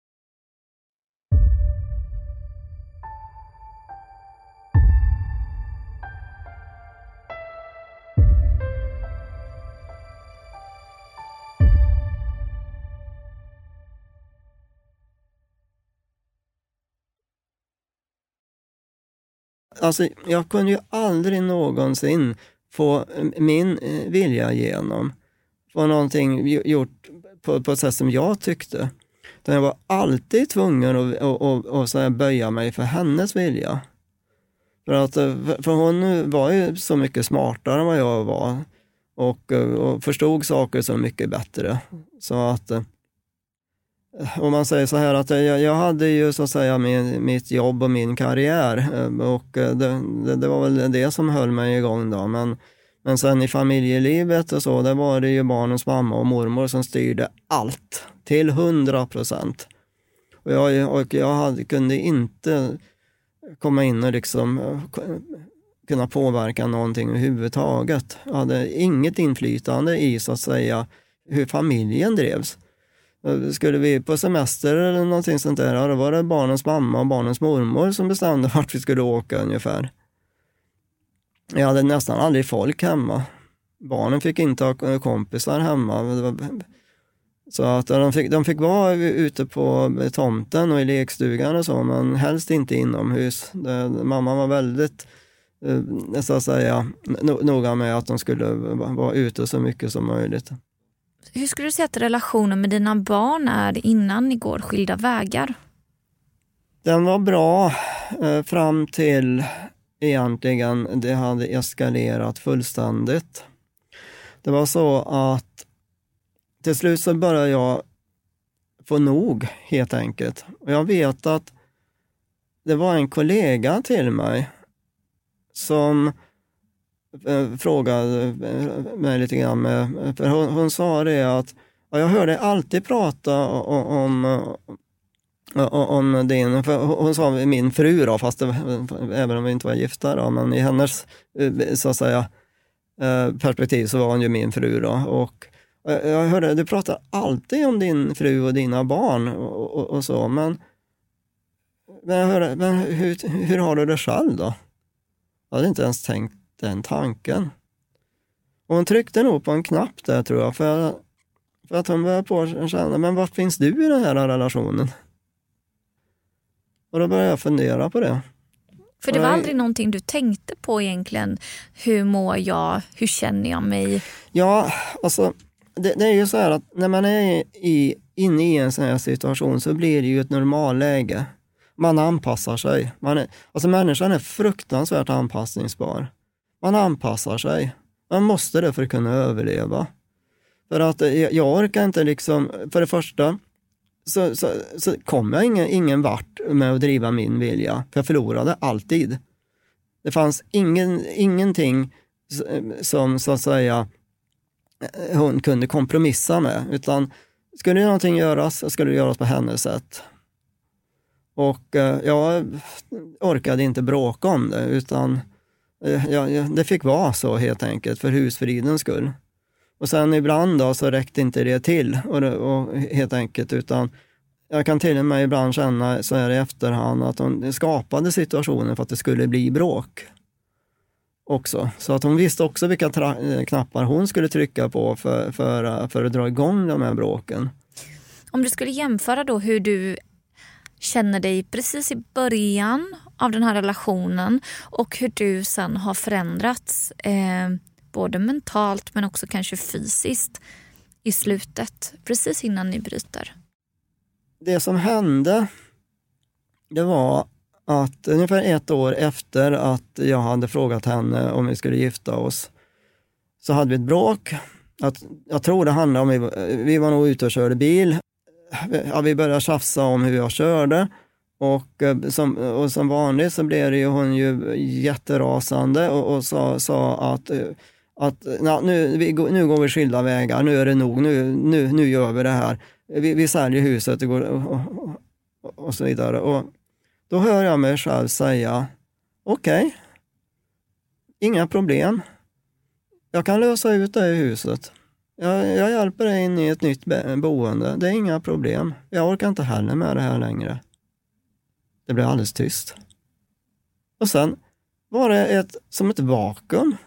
Alltså, jag kunde ju aldrig någonsin få min vilja igenom. Få någonting gjort på ett sätt som jag tyckte. Utan jag var alltid tvungen att så här böja mig för hennes vilja. För hon var ju så mycket smartare än vad jag var. Och förstod saker så mycket bättre. Så att... Om man säger så här att jag hade ju så att säga mitt jobb och min karriär och det var väl det som höll mig igång då. Men sen i familjelivet och så, där var det ju barnens mamma och mormor som styrde allt till 100%. Och jag kunde inte komma in och liksom kunna påverka någonting överhuvudtaget. Jag hade inget inflytande i så att säga hur familjen drevs. Skulle vi på semester eller någonting sånt där, då var det barnens mamma och barnens mormor som bestämde vart vi skulle åka ungefär. Jag hade nästan aldrig folk hemma. Barnen fick inte ha kompisar hemma. Så att de fick vara ute på tomten och i lekstugan och så, men helst inte inomhus. Mamma var väldigt, så att säga, noga med att de skulle vara ute så mycket som möjligt. Hur skulle du säga att relationen med dina barn är innan ni går skilda vägar? Den var bra fram till egentligen det hade eskalerat fullständigt. Det var så att till slut så började jag få nog helt enkelt. Och jag vet att det var en kollega till mig som frågade mig lite grann för hon sa det att jag hörde alltid prata om din, för hon sa min fru då, fast även om vi inte var gifta då, men i hennes så att säga perspektiv så var hon ju min fru då, och jag hörde du pratar alltid om din fru och dina barn och så, men jag hörde, men hur har du det själv då? Jag hade inte ens tänkt den tanken. Och hon tryckte nog på en knapp där, tror jag, för att hon började på känna, men var finns du i den här relationen? Och då började jag fundera på det. För det var aldrig någonting du tänkte på egentligen. Hur mår jag? Hur känner jag mig? Ja, alltså det är ju så här att när man är inne i en sån här situation så blir det ju ett normalläge. Man anpassar sig. Alltså människan är fruktansvärt anpassningsbar. Man anpassar sig. Man måste det för att kunna överleva. För att jag orkar inte liksom, för det första så kom jag ingen vart med att driva min vilja. För jag förlorade alltid. Det fanns ingenting som så att säga hon kunde kompromissa med. Utan skulle någonting göras så skulle det göras på hennes sätt. Och jag orkade inte bråka om det, utan det fick vara så helt enkelt för husfridens skull. Och sen ibland då så räckte inte det till och helt enkelt, utan jag kan till och med ibland känna så här i efterhand att hon skapade situationen för att det skulle bli bråk också. Så att hon visste också vilka knappar hon skulle trycka på för att dra igång de här bråken. Om du skulle jämföra då hur du känner dig precis i början av den här relationen och hur du sen har förändrats både mentalt men också kanske fysiskt i slutet, precis innan ni bryter. Det som hände, det var att ungefär 1 år efter att jag hade frågat henne om vi skulle gifta oss så hade vi ett bråk. Jag tror det handlade om, vi var nog ute och körde bil. Ja, vi började tjafsa om hur jag körde och som vanligt så blev det ju hon ju jätterasande och sa att nu går vi skilda vägar, nu är det nog, nu gör vi det här. Vi säljer huset och så vidare. Och då hör jag mig själv säga okej, inga problem. Jag kan lösa ut det i huset. Jag hjälper dig in i ett nytt boende. Det är inga problem. Jag orkar inte heller med det här längre. Det blev alldeles tyst. Och sen var det som ett vakuum.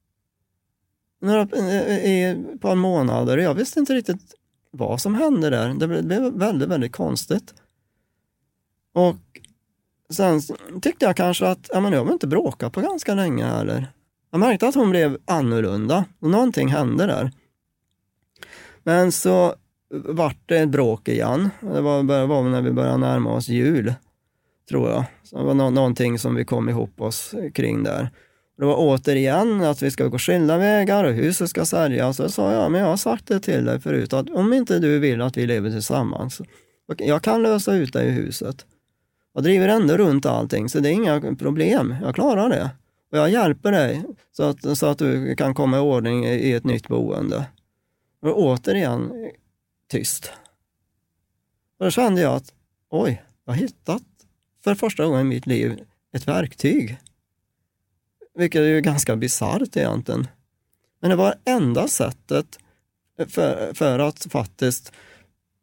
I ett par månader. Jag visste inte riktigt vad som hände där. Det blev väldigt, väldigt konstigt. Och sen tyckte jag kanske att jag vill inte bråka på ganska länge heller. Jag märkte att hon blev annorlunda. Någonting hände där. Men så vart det ett bråk igen. Det var när vi började närma oss jul, tror jag. Så det var någonting som vi kom ihop oss kring där. Det var återigen att vi ska gå skilda vägar och huset ska säljas. Så sa jag, men jag har sagt det till dig förut att om inte du vill att vi lever tillsammans, jag kan lösa ut dig i huset. Jag driver ändå runt allting, så det är inga problem. Jag klarar det. Och jag hjälper dig så att du kan komma i ordning i ett nytt boende. Och återigen tyst. Och då kände jag att oj, jag har hittat för första gången i mitt liv ett verktyg. Vilket är ju ganska bisarrt egentligen. Men det var enda sättet för att faktiskt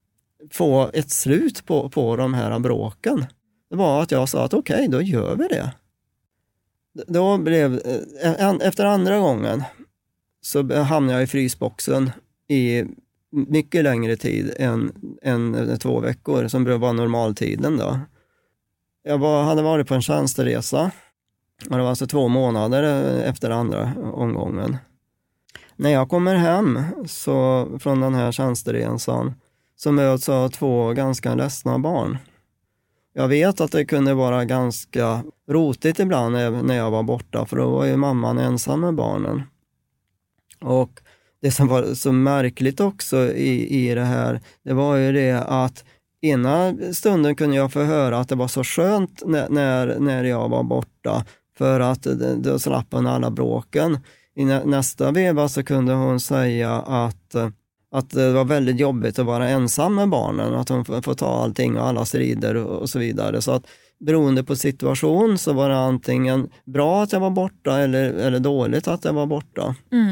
få ett slut på de här bråken. Det var att jag sa att okej, då gör vi det. Då blev, efter andra gången så hamnade jag i frysboxen i mycket längre tid än 2 veckor som var normaltiden då. Jag hade varit på en tjänsteresa och det var alltså 2 månader efter andra omgången. När jag kommer hem så, från den här tjänsteresan så möts jag av 2 ganska ledsna barn. Jag vet att det kunde vara ganska rotigt ibland när jag var borta, för då var ju mamman ensam med barnen. Och det som var så märkligt också i det här, det var ju det att ena stunden kunde jag få höra att det var så skönt när jag var borta, för att då slapp hon alla bråken. I nästa veva så kunde hon säga att det var väldigt jobbigt att vara ensam med barnen, att hon får ta allting och alla strider och så vidare. Så att beroende på situation så var det antingen bra att jag var borta eller dåligt att jag var borta.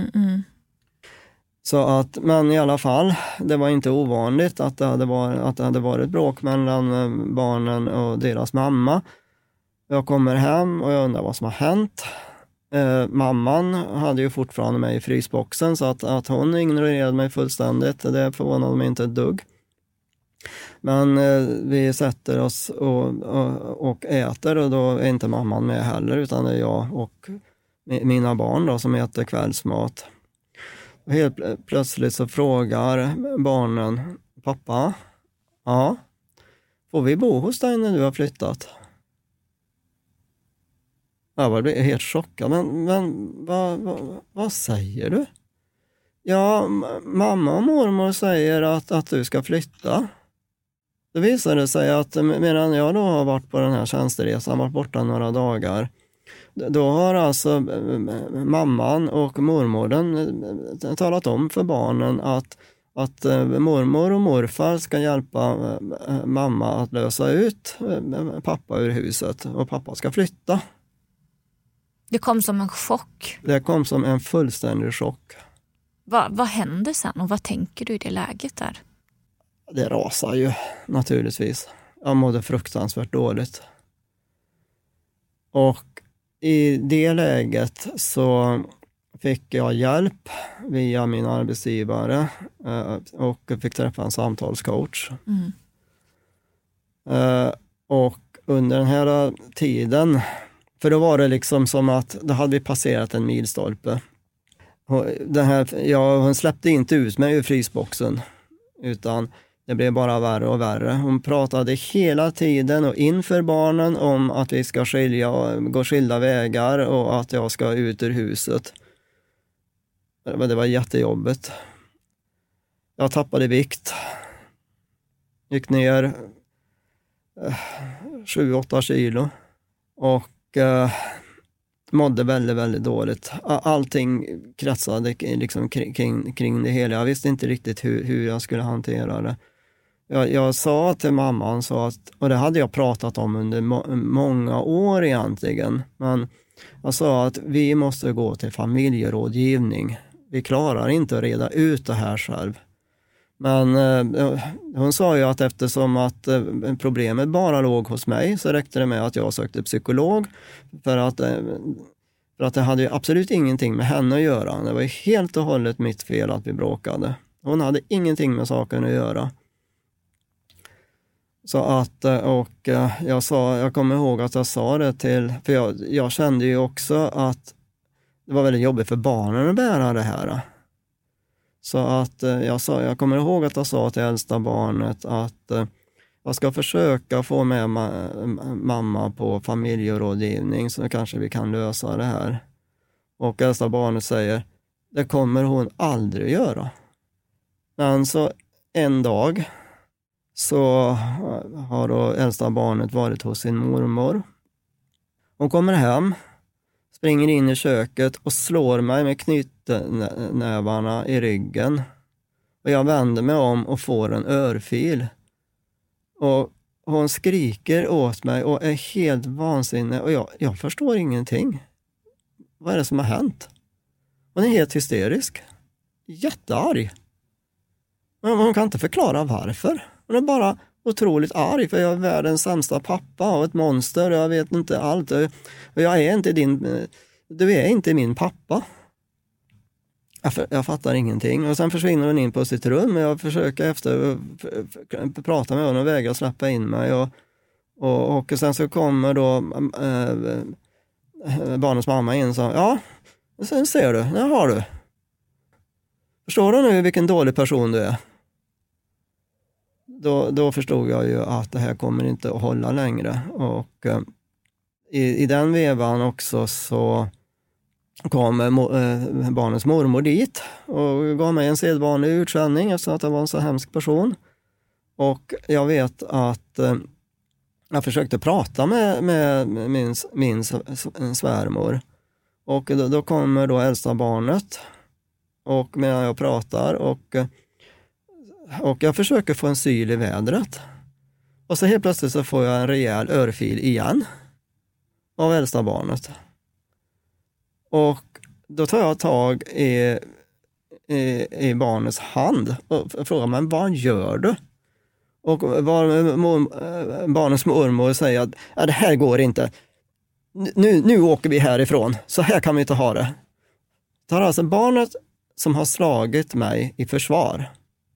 Så att, men i alla fall, det var inte ovanligt att det hade varit bråk mellan barnen och deras mamma. Jag kommer hem och jag undrar vad som har hänt. Mamman hade ju fortfarande mig i frysboxen, så att hon ignorerade mig fullständigt, det förvånade mig inte ett dugg. Men vi sätter oss och äter, och då är inte mamman med heller, utan det är jag och mina barn då, som äter kvällsmat. Och helt plötsligt så frågar barnen: pappa, ja, får vi bo hos dig när du har flyttat? Jag blev helt chockad. Men vad säger du? Ja, mamma och mormor säger att du ska flytta. Det visade sig att medan jag då har varit på den här tjänsteresan, varit borta några dagar, då har alltså mamman och mormodern talat om för barnen att mormor och morfar ska hjälpa mamma att lösa ut pappa ur huset, och pappa ska flytta. Det kom som en chock. Det kom som en fullständig chock. Vad händer sen och vad tänker du i det läget där? Det rasar ju naturligtvis. Jag mådde fruktansvärt dåligt. Och i det läget så fick jag hjälp via min arbetsgivare och fick träffa en samtalscoach. Och under den här tiden, för då var det liksom som att då hade vi passerat en milstolpe. Hon släppte inte ut mig ur frysboxen, utan det blev bara värre och värre. Hon pratade hela tiden och inför barnen om att vi ska gå skilda vägar och att jag ska ut ur huset. Men det var jättejobbigt. Jag tappade vikt. Gick ner 7-8 kilo. Och mådde väldigt, väldigt dåligt. Allting kretsade liksom kring det hela. Jag visste inte riktigt hur jag skulle hantera det. Jag sa till mamman, och det hade jag pratat om under många år egentligen, men jag sa att vi måste gå till familjerådgivning. Vi klarar inte att reda ut det här själv. Men hon sa ju att eftersom att problemet bara låg hos mig, så räckte det med att jag sökte psykolog, för att det hade ju absolut ingenting med henne att göra. Det var ju helt och hållet mitt fel att vi bråkade. Hon hade ingenting med saken att göra. Så att, och jag kommer ihåg att jag sa det för jag kände ju också att det var väldigt jobbigt för barnen att bära det här. Så att jag kommer ihåg att jag sa till äldsta barnet att jag ska försöka få med mamma på familjerådgivning, så kanske vi kan lösa det här. Och äldsta barnet säger: det kommer hon aldrig göra. Men så en dag så har då äldsta barnet varit hos sin mormor. Hon kommer hem, springer in i köket och slår mig med knytnävarna i ryggen. Och jag vänder mig om och får en örfil. Och hon skriker åt mig och är helt vansinnig. Och jag förstår ingenting. Vad är det som har hänt? Hon är helt hysterisk. Jättearg. Men hon kan inte förklara varför. Hon är bara otroligt arg för jag är världens sämsta pappa och ett monster. Jag vet inte allt. Jag är inte du är inte min pappa. Jag fattar ingenting. Och sen försvinner hon in på sitt rum och jag försöker prata med honom och vägrar släppa in mig. Och sen så kommer då barnens mamma in och sa, ja, sen ser du, där har du. Förstår du nu vilken dålig person du är? Då förstod jag ju att det här kommer inte att hålla längre. Och i den vevan också så kom barnens mormor dit och gav mig en sedvanlig utskällning eftersom att jag var en så hemsk person. Och jag vet att jag försökte prata med min svärmor. Och då kommer då äldsta barnet och medan jag pratar och jag försöker få en syl i vädret. Och så helt plötsligt så får jag en rejäl örfil igen av äldsta barnet. Och då tar jag tag i barnets hand och frågar, men vad gör du? Och barnets mormor säger att det här går inte. Nu åker vi härifrån. Så här kan vi inte ha det. Det är alltså barnet som har slagit mig i försvar.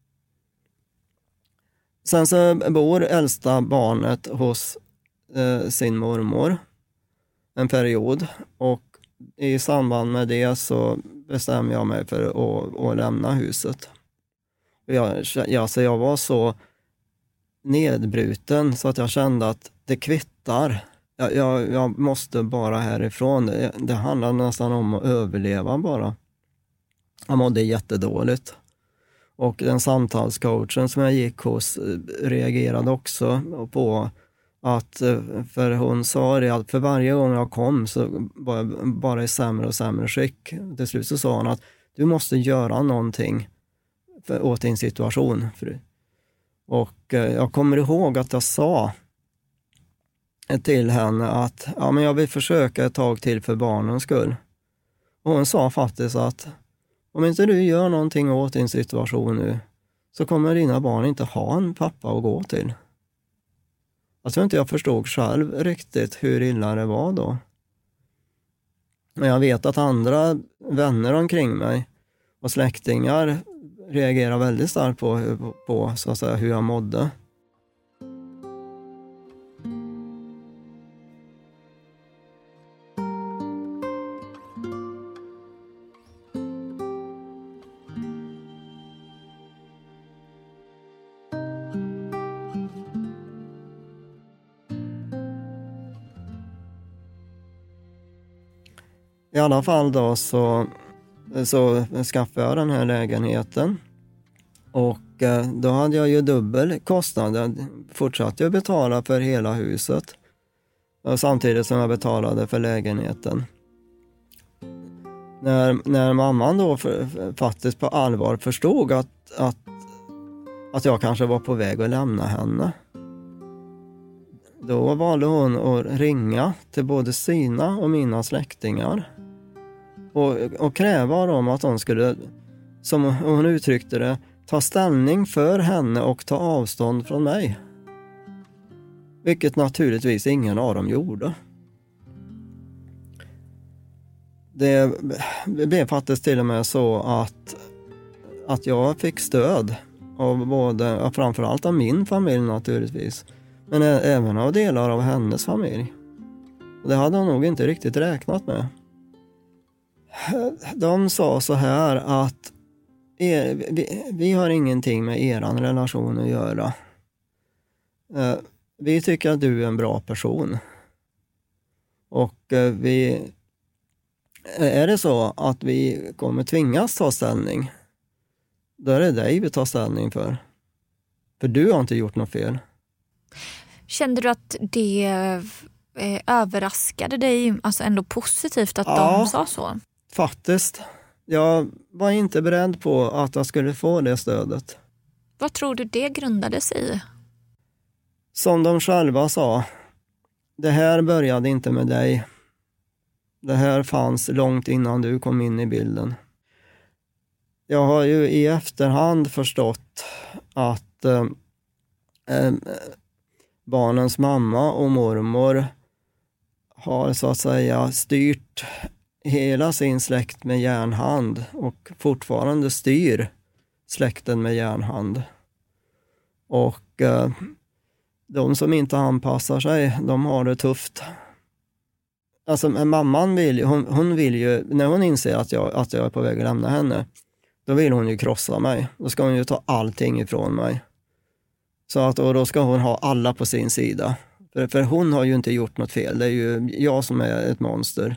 Sen så bor äldsta barnet hos sin mormor en period och i samband med det så bestämmer jag mig för att lämna huset. Jag var så nedbruten så att jag kände att det kvittar. Jag måste bara härifrån. Det handlar nästan om att överleva bara. Jag mådde jättedåligt. Och den samtalscoachen som jag gick hos reagerade också på att, för hon sa det att för varje gång jag kom så var jag bara i sämre och sämre skick. Till slut så sa hon att du måste göra någonting åt din situation. Och jag kommer ihåg att jag sa till henne att ja, men jag vill försöka ett tag till för barnens skull. Och hon sa faktiskt att om inte du gör någonting åt din situation nu så kommer dina barn inte ha en pappa att gå till. Jag tror inte jag förstod själv riktigt hur illa det var då. Men jag vet att andra vänner omkring mig och släktingar reagerar väldigt starkt på så att säga, hur jag mådde. I alla fall då så skaffade jag den här lägenheten och då hade jag ju dubbel kostnad. Jag fortsatte ju betala för hela huset samtidigt som jag betalade för lägenheten. När mamman då faktiskt på allvar förstod att jag kanske var på väg att lämna henne, då valde hon att ringa till både sina och mina släktingar och kräva av dem att de skulle, som hon uttryckte det, ta ställning för henne och ta avstånd från mig. Vilket naturligtvis ingen av dem gjorde. Det blev faktiskt till och med så att jag fick stöd av både, framförallt av min familj naturligtvis, men även av delar av hennes familj. Det hade hon nog inte riktigt räknat med. De sa så här att vi har ingenting med eran relation att göra. Vi tycker att du är en bra person. Och är det så att vi kommer tvingas ta ställning, då är det dig vi tar ställning för. För du har inte gjort något fel. Kände du att det överraskade dig, alltså ändå positivt att de sa så? Faktiskt. Jag var inte beredd på att jag skulle få det stödet. Vad tror du det grundade sig i? Som de själva sa, det här började inte med dig. Det här fanns långt innan du kom in i bilden. Jag har ju i efterhand förstått att barnens mamma och mormor har så att säga styrt hela sin släkt med järnhand och fortfarande styr släkten med järnhand. Och de som inte anpassar sig, de har det tufft. Alltså mamman hon vill ju, när hon inser att jag är på väg att lämna henne, då vill hon ju krossa mig. Då ska hon ju ta allting ifrån mig. Så att, och då ska hon ha alla på sin sida. För hon har ju inte gjort något fel, det är ju jag som är ett monster.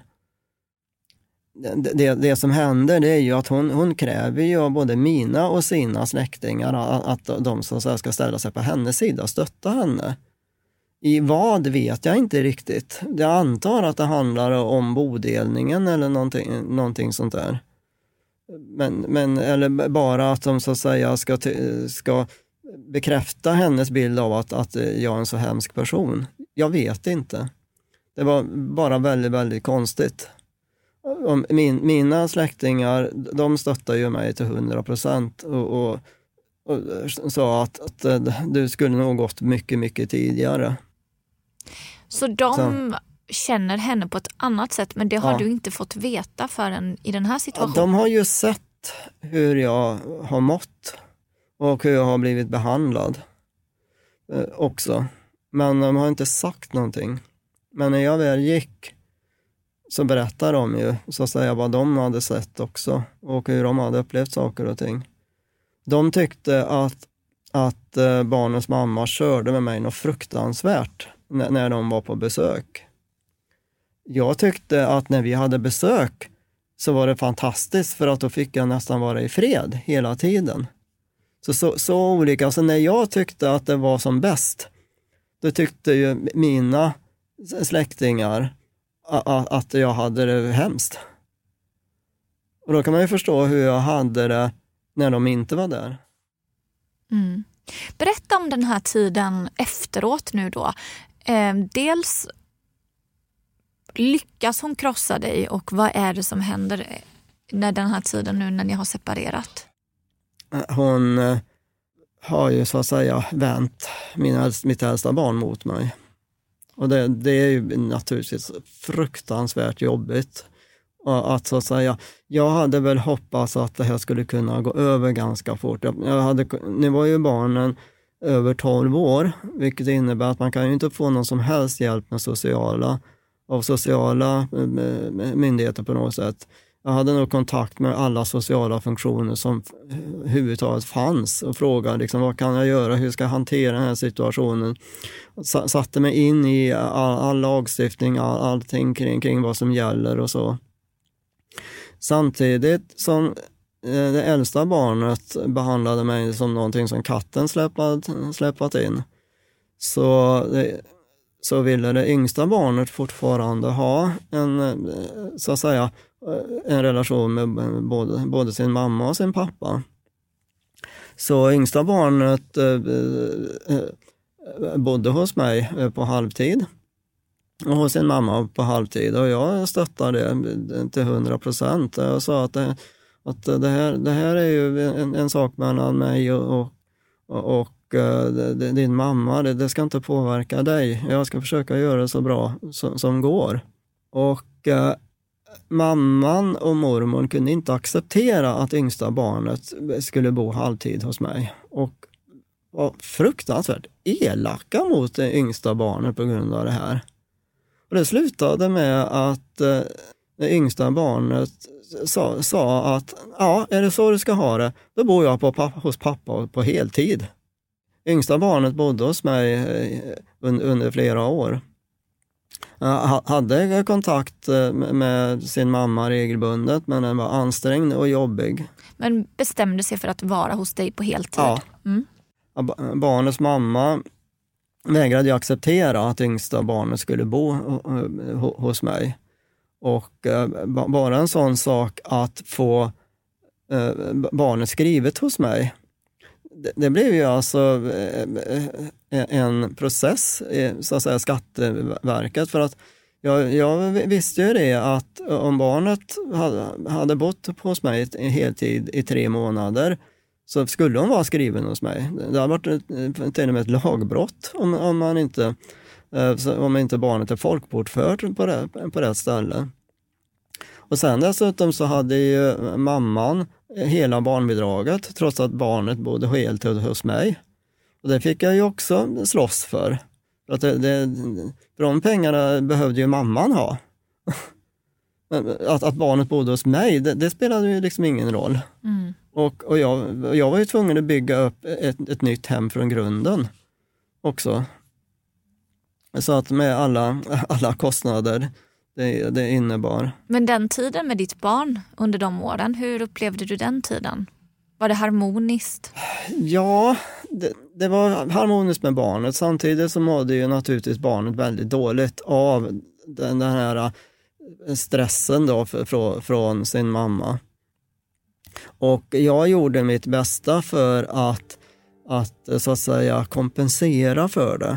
Det som händer, det är ju att hon kräver ju av både mina och sina släktingar att de så ska ställa sig på hennes sida och stötta henne. I vad vet jag inte riktigt. Jag antar att det handlar om bodelningen eller någonting sånt där. Men eller bara att de så att säga ska bekräfta hennes bild av att jag är en så hemsk person. Jag vet inte. Det var bara väldigt, väldigt konstigt. Mina släktingar, de stöttar ju mig till 100% och sa att du skulle nog gått mycket, mycket tidigare. Så de känner henne på ett annat sätt, men det har du inte fått veta förrän i den här situationen? De har ju sett hur jag har mått och hur jag har blivit behandlad också. Men de har inte sagt någonting. Men när jag väl gick så berättade de ju så att säga vad de hade sett också och hur de hade upplevt saker och ting. De tyckte att barnens mamma körde med mig något fruktansvärt när de var på besök. Jag tyckte att när vi hade besök så var det fantastiskt, för att då fick jag nästan vara i fred hela tiden. Så olika. Alltså när jag tyckte att det var som bäst, då tyckte ju mina släktingar att jag hade det hemskt. Och då kan man ju förstå hur jag hade det när de inte var där. Mm. Berätta om den här tiden efteråt nu då. Dels lyckas hon krossa dig, och vad är det som händer när den här tiden nu när ni har separerat? Hon har ju så att säga vänt mitt äldsta barn mot mig. Och det är ju naturligtvis fruktansvärt jobbigt. Och att så att säga, jag hade väl hoppats att det här skulle kunna gå över ganska fort. Nu var ju barnen över 12 år, vilket innebär att man kan ju inte få någon som helst hjälp med sociala myndigheter på något sätt. Jag hade nog kontakt med alla sociala funktioner som huvudtaget fanns och frågade liksom, vad kan jag göra, hur ska jag hantera den här situationen. Satte mig in i all lagstiftning, allting kring vad som gäller och så. Samtidigt som det äldsta barnet behandlade mig som någonting som katten släppat in, så ville det yngsta barnet fortfarande ha en, så att säga, en relation med både sin mamma och sin pappa. Så yngsta barnet bodde hos mig på halvtid och hos sin mamma på halvtid, och jag stöttade det till 100%. Jag sa att det här är ju en sak mellan mig och din mamma, det ska inte påverka dig. Jag ska försöka göra det så bra som går. Och mamman och mormor kunde inte acceptera att yngsta barnet skulle bo halvtid hos mig. Och var fruktansvärt elaka mot det yngsta barnet på grund av det här. Och det slutade med att det yngsta barnet sa att ja, är det så du ska ha det, då bor jag hos pappa på heltid. Yngsta barnet bodde hos mig under flera år. Hade kontakt med sin mamma regelbundet, men den var ansträngd och jobbig. Men bestämde sig för att vara hos dig på heltid? Ja. Mm. Barnets mamma vägrade ju acceptera att yngsta barnet skulle bo hos mig. Och bara en sån sak att få barnet skrivet hos mig, det blev ju alltså en process, så att säga, Skatteverket, för att jag visste ju det att om barnet hade bott hos mig heltid i 3 månader, så skulle hon vara skriven hos mig. Det har varit till och med ett lagbrott om inte barnet är folkbokfört på rätt ställe. Och sen dessutom så hade ju mamman hela barnbidraget trots att barnet bodde helt hos mig. Och det fick jag ju också slåss för. Att de pengarna behövde ju mamman ha. Att barnet bodde hos mig, det spelade ju liksom ingen roll. Mm. Och jag var ju tvungen att bygga upp ett nytt hem från grunden också. Så att med alla kostnader det innebar. Men den tiden med ditt barn under de åren, hur upplevde du den tiden? Var det harmoniskt? Ja, det var harmoniskt med barnet. Samtidigt så mådde ju naturligtvis barnet väldigt dåligt av den här stressen då från sin mamma. Och jag gjorde mitt bästa för att så att säga kompensera för det.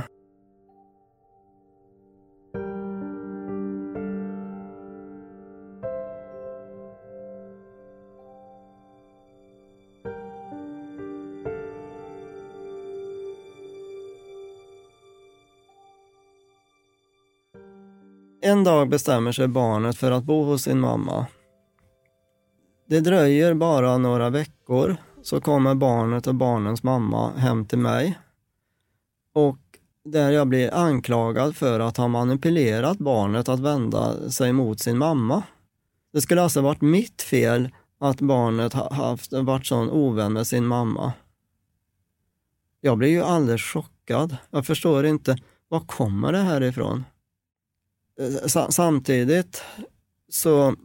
En dag bestämmer sig barnet för att bo hos sin mamma. Det dröjer bara några veckor så kommer barnet och barnens mamma hem till mig. Och där jag blir anklagad för att ha manipulerat barnet att vända sig mot sin mamma. Det skulle alltså varit mitt fel att barnet varit sån ovän med sin mamma. Jag blir ju alldeles chockad. Jag förstår inte, var kommer det här ifrån? Samtidigt så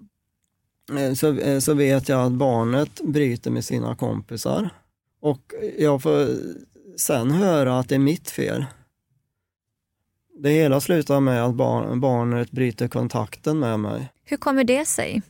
vet jag att barnet bryter med sina kompisar och jag får sen höra att det är mitt fel. Det hela slutar med att barnet bryter kontakten med mig. Hur kommer det sig?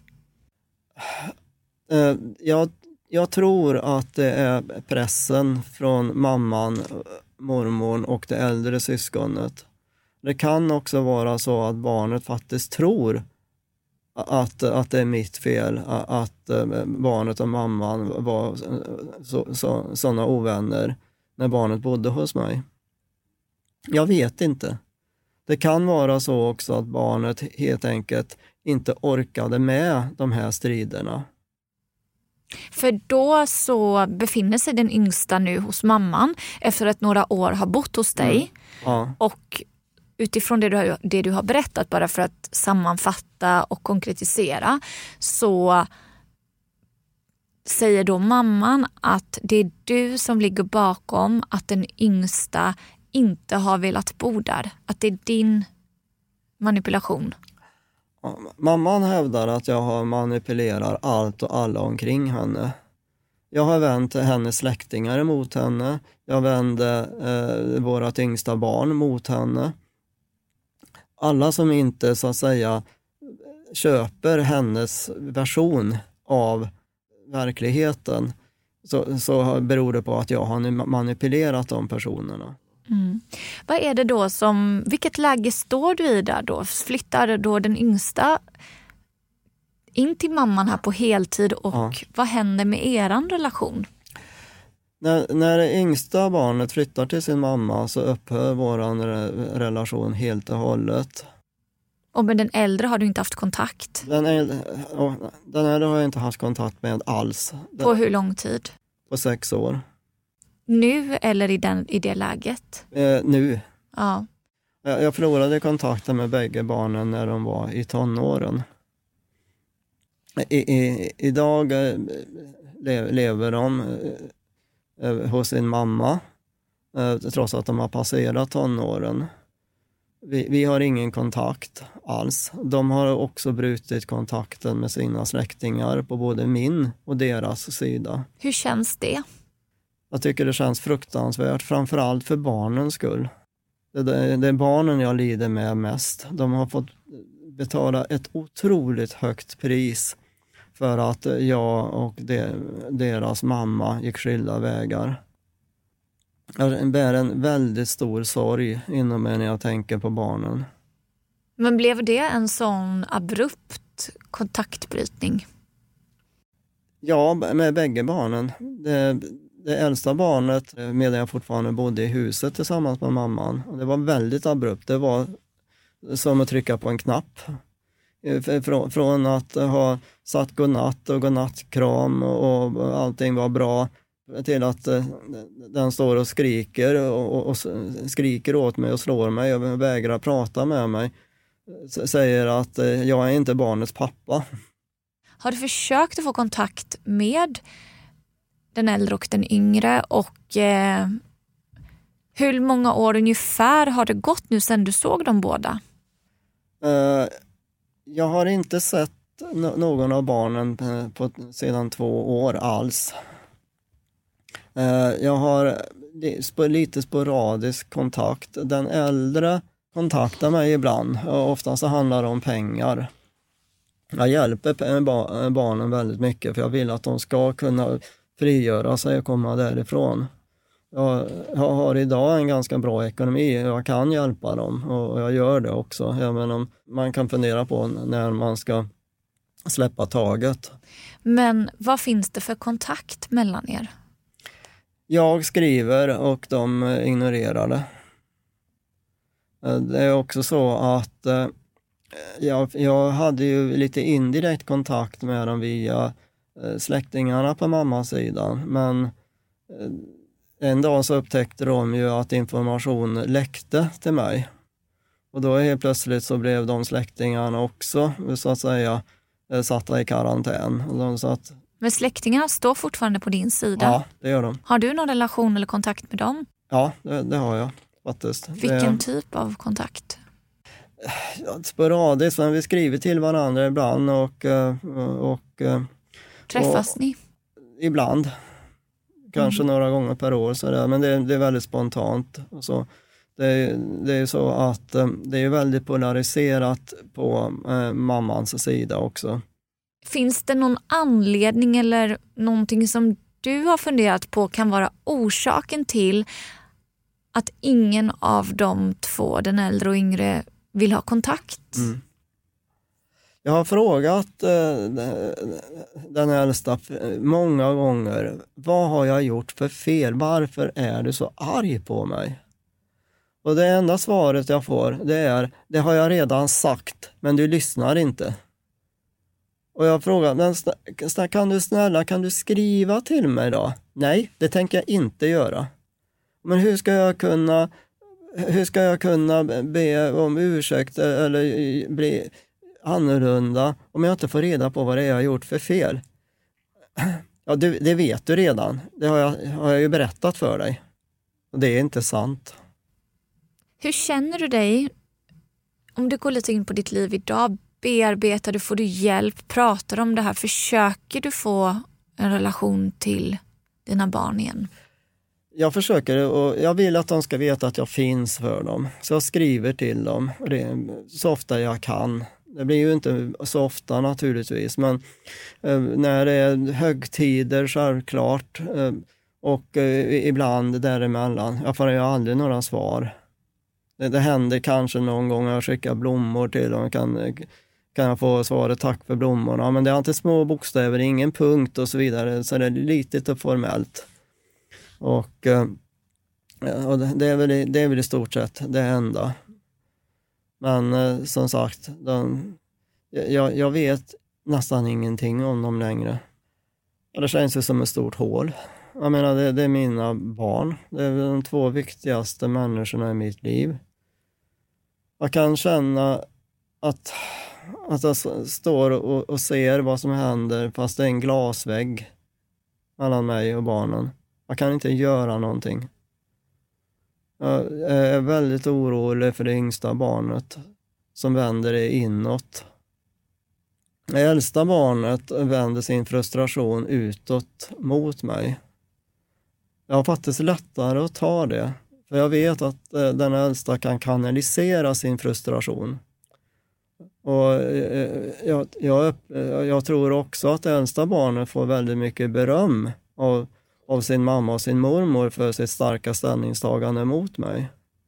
Jag tror att det är pressen från mamman, mormor och det äldre syskonet. Det kan också vara så att barnet faktiskt tror att det är mitt fel, att barnet och mamman var sådana ovänner när barnet bodde hos mig. Jag vet inte. Det kan vara så också att barnet helt enkelt inte orkade med de här striderna. För då så befinner sig den yngsta nu hos mamman efter att några år har bott hos dig. Mm. Ja. Och utifrån det du har berättat, bara för att sammanfatta och konkretisera, så säger då mamman att det är du som ligger bakom att den yngsta inte har velat bo där. Att det är din manipulation. Mamman hävdar att jag har manipulerat allt och alla omkring henne. Jag har vänt hennes släktingar mot henne. Jag vände vårat yngsta barn mot henne. Alla som inte så att säga köper hennes version av verkligheten så beror det på att jag har manipulerat de personerna. Mm. Vad är det då vilket läge står du i där då? Flyttar då den yngsta in till mamman här på heltid och vad händer med eran relation? När det yngsta barnet flyttar till sin mamma så upphör vår relation helt och hållet. Och med den äldre har du inte haft kontakt? Den äldre har jag inte haft kontakt med alls. På hur lång tid? På 6 år. Nu eller i det läget? Nu. Ja. Jag förlorade kontakten med bägge barnen när de var i tonåren. Idag lever de hos sin mamma trots att de har passerat tonåren. Vi har ingen kontakt alls. De har också brutit kontakten med sina släktingar på både min och deras sida. Hur känns det? Jag tycker det känns fruktansvärt, framförallt för barnens skull. Det är barnen jag lider med mest. De har fått betala ett otroligt högt pris för att jag och deras mamma gick skilda vägar. Jag bär en väldigt stor sorg inom mig när jag tänker på barnen. Men blev det en sån abrupt kontaktbrytning? Ja, med bägge barnen. det äldsta barnet, medan jag fortfarande bodde i huset tillsammans med mamman. Det var väldigt abrupt. Det var som att trycka på en knapp. Från att ha satt godnatt och godnattkram och allting var bra, till att den står och skriker och skriker åt mig och slår mig och vägrar prata med mig. Säger att jag är inte barnets pappa. Har du försökt att få kontakt med den äldre och den yngre, och hur många år ungefär har det gått nu sedan du såg dem båda? Jag har inte sett någon av barnen sedan 2 år alls. Jag har lite sporadisk kontakt. Den äldre kontaktar mig ibland, och oftast handlar det om pengar. Jag hjälper barnen väldigt mycket, för jag vill att de ska kunna frigöra sig och komma därifrån. Jag har idag en ganska bra ekonomi, jag kan hjälpa dem och jag gör det också. Även om man kan fundera på när man ska släppa taget. Men vad finns det för kontakt mellan er? Jag skriver och de ignorerar det. Det är också så att jag hade ju lite indirekt kontakt med dem via släktingarna på mammas sida. Men en dag så upptäckte de ju att information läckte till mig. Och då helt plötsligt så blev de släktingarna också, så att säga, satta i karantän. Men släktingarna står fortfarande på din sida? Ja, det gör de. Har du någon relation eller kontakt med dem? Ja, det har jag faktiskt. Vilken typ av kontakt? Sporadiskt, men vi skriver till varandra ibland och träffas ni? Ibland. Kanske några gånger per år. Sådär. Men det är väldigt spontant. Så det är så att det är väldigt polariserat på mammans sida också. Finns det någon anledning eller någonting som du har funderat på kan vara orsaken till att ingen av de två, den äldre och yngre, vill ha kontakt? Mm. Jag har frågat den äldsta många gånger, vad har jag gjort för fel? Varför är du så arg på mig? Och det enda svaret jag får, det har jag redan sagt, men du lyssnar inte. Och jag frågar, kan du skriva till mig då? Nej, det tänker jag inte göra. Men hur ska jag kunna be om ursäkt eller bli annorlunda om jag inte får reda på vad det är jag har gjort för fel? Ja, det vet du redan. Det har jag ju berättat för dig. Och det är inte sant. Hur känner du dig om du går lite in på ditt liv idag? Bearbetar du, får du hjälp, pratar om det här? Försöker du få en relation till dina barn igen? Jag försöker, och jag vill att de ska veta att jag finns för dem. Så jag skriver till dem så ofta jag kan. Det blir ju inte så ofta naturligtvis, men när det är högtider självklart och ibland däremellan. Jag får ju aldrig några svar. Det händer kanske någon gång jag skickar blommor till dem, kan jag få svaret tack för blommorna. Men det är alltid små bokstäver, ingen punkt och så vidare, så det är lite formellt. Och det är väl i stort sett det enda. Men som sagt, jag vet nästan ingenting om dem längre. Och det känns ju som ett stort hål. Jag menar, det är mina barn. Det är de 2 viktigaste människorna i mitt liv. Jag kan känna att jag står och ser vad som händer fast det är en glasvägg mellan mig och barnen. Jag kan inte göra någonting. Jag är väldigt orolig för det yngsta barnet som vänder det inåt. Det äldsta barnet vänder sin frustration utåt mot mig. Jag har faktiskt lättare att ta det. För jag vet att den äldsta kan kanalisera sin frustration. Och jag tror också att det äldsta barnet får väldigt mycket beröm av sin mamma och sin mormor för sitt starka ställningstagande mot mig.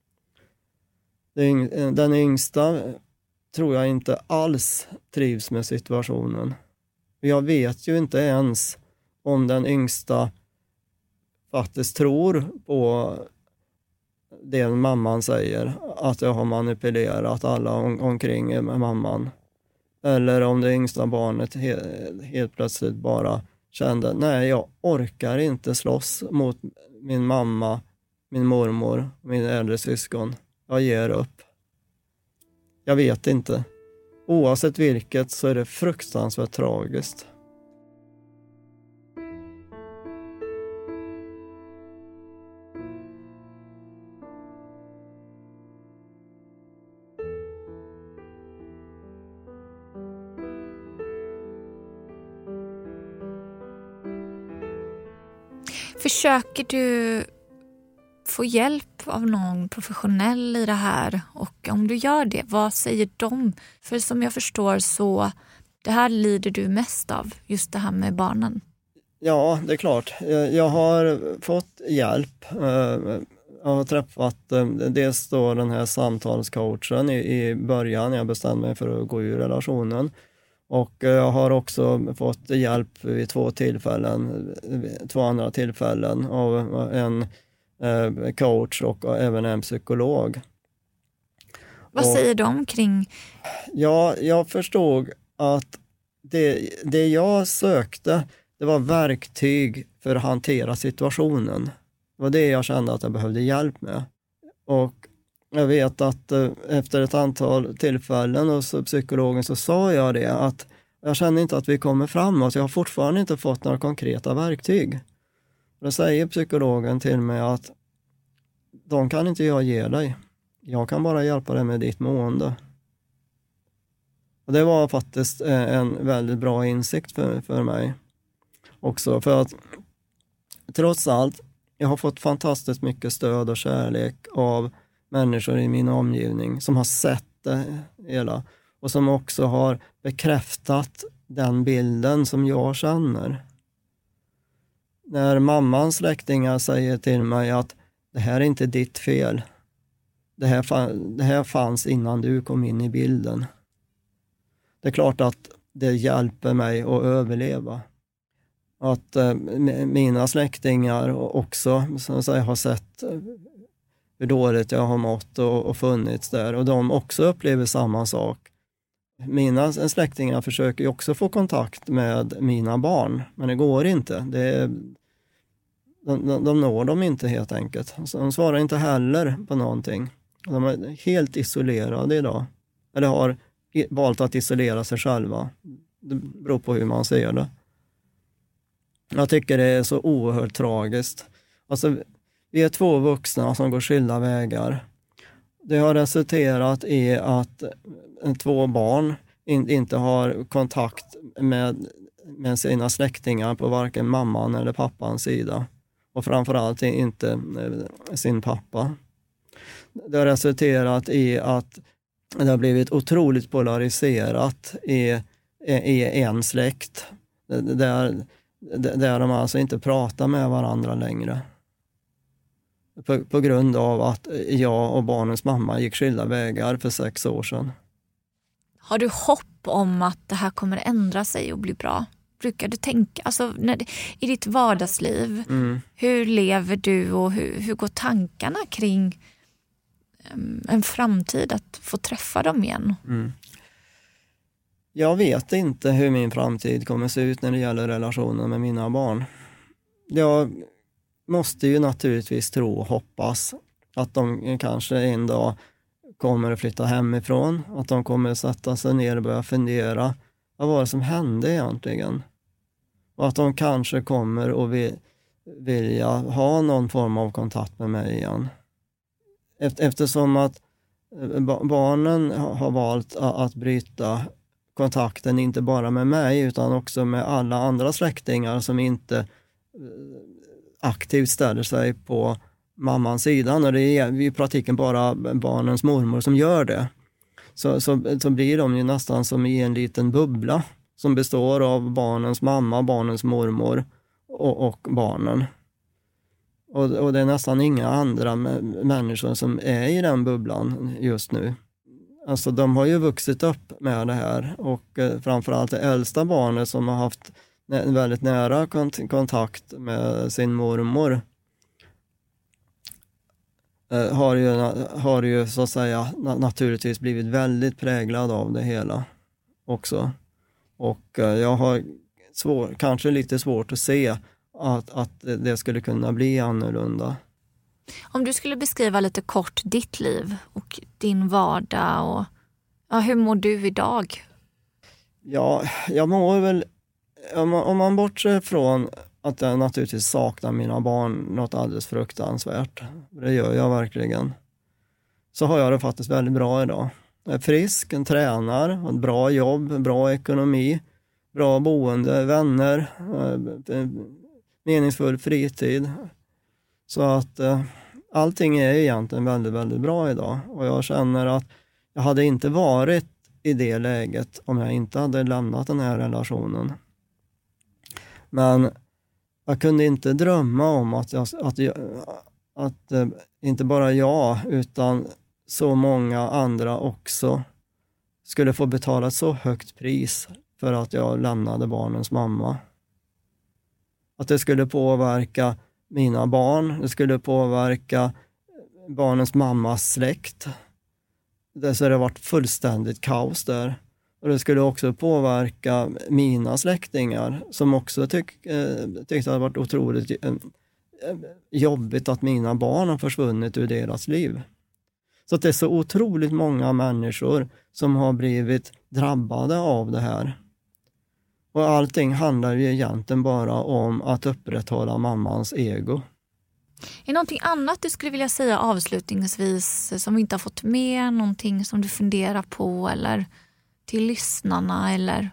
Den yngsta tror jag inte alls trivs med situationen. Jag vet ju inte ens om den yngsta faktiskt tror på det mamman säger, att jag har manipulerat alla omkring med mamman. Eller om det yngsta barnet helt plötsligt bara kände, nej, jag orkar inte slåss mot min mamma, min mormor, min äldre syskon. Jag ger upp. Jag vet inte. Oavsett vilket så är det fruktansvärt tragiskt. Försöker du få hjälp av någon professionell i det här? Och om du gör det, vad säger de? För som jag förstår så, det här lider du mest av, just det här med barnen. Ja, det är klart. Jag har fått hjälp. Jag har träffat dels då den här samtalscoachen i början när jag bestämde mig för att gå ur relationen. Och jag har också fått hjälp vid två andra tillfällen av en coach och även en psykolog. Vad säger de kring? Ja, jag förstod att det jag sökte, det var verktyg för att hantera situationen. Det var det jag kände att jag behövde hjälp med. Och jag vet att efter ett antal tillfällen hos psykologen så sa jag det, att jag känner inte att vi kommer framåt. Jag har fortfarande inte fått några konkreta verktyg. Då säger psykologen till mig att de kan inte jag ge dig. Jag kan bara hjälpa dig med ditt mående. Och det var faktiskt en väldigt bra insikt för mig också. För att trots allt, jag har fått fantastiskt mycket stöd och kärlek av människor i min omgivning som har sett det hela och som också har bekräftat den bilden som jag känner. När mammans släktingar säger till mig att det här är inte ditt fel. Det här fanns innan du kom in i bilden. Det är klart att det hjälper mig att överleva. Att mina släktingar också så att säga, har sett hur dåligt jag har mått och funnits där. Och de också upplever samma sak. Mina släktingar försöker också få kontakt med mina barn. Men det går inte. De når dem inte helt enkelt. Så de svarar inte heller på någonting. De är helt isolerade idag. Eller har valt att isolera sig själva. Det beror på hur man ser det. Jag tycker det är så oerhört tragiskt. Alltså, vi är 2 vuxna som går skilda vägar. Det har resulterat i att 2 barn inte har kontakt med sina släktingar på varken mamman eller pappans sida. Och framförallt inte sin pappa. Det har resulterat i att det har blivit otroligt polariserat i en släkt. Där de alltså inte pratar med varandra längre. På grund av att jag och barnens mamma gick skilda vägar för 6 år sedan. Har du hopp om att det här kommer ändra sig och bli bra? Brukar du tänka, alltså i ditt vardagsliv, hur lever du och hur går tankarna kring en framtid att få träffa dem igen? Jag vet inte hur min framtid kommer se ut när det gäller relationen med mina barn. Jag måste ju naturligtvis tro och hoppas att de kanske en dag kommer att flytta hemifrån. Att de kommer att sätta sig ner och börja fundera. Vad var det som hände egentligen? Och att de kanske kommer att vilja ha någon form av kontakt med mig igen. Eftersom att barnen har valt att bryta kontakten inte bara med mig utan också med alla andra släktingar som inte aktivt ställer sig på mammans sidan. Och det är i praktiken bara barnens mormor som gör det. Så blir de ju nästan som i en liten bubbla som består av barnens mamma, barnens mormor och barnen. Och det är nästan inga andra människor som är i den bubblan just nu. Alltså de har ju vuxit upp med det här och framförallt det äldsta barnet som har haft en väldigt nära kontakt med sin mormor har ju så att säga naturligtvis blivit väldigt präglad av det hela också. Och jag har kanske lite svårt att se att det skulle kunna bli annorlunda. Om du skulle beskriva lite kort ditt liv och din vardag och hur mår du idag? Ja, jag mår väl, om man bortser från att jag naturligtvis saknar mina barn något alldeles fruktansvärt, det gör jag verkligen, så har jag det faktiskt väldigt bra idag. Jag är frisk, en tränar, har ett bra jobb, bra ekonomi, bra boende, vänner, meningsfull fritid. Så att allting är egentligen väldigt, väldigt bra idag. Och jag känner att jag hade inte varit i det läget om jag inte hade lämnat den här relationen. Men jag kunde inte drömma om att inte bara jag utan så många andra också skulle få betala ett så högt pris för att jag lämnade barnens mamma. Att det skulle påverka mina barn, det skulle påverka barnens mammas släkt. Så det har varit fullständigt kaos där. Och det skulle också påverka mina släktingar som också tyckte att det hade varit otroligt jobbigt att mina barn har försvunnit ur deras liv. Så att det är så otroligt många människor som har blivit drabbade av det här. Och allting handlar ju egentligen bara om att upprätthålla mammans ego. Är det någonting annat du skulle vilja säga avslutningsvis som vi inte har fått med? Någonting som du funderar på eller till lyssnarna eller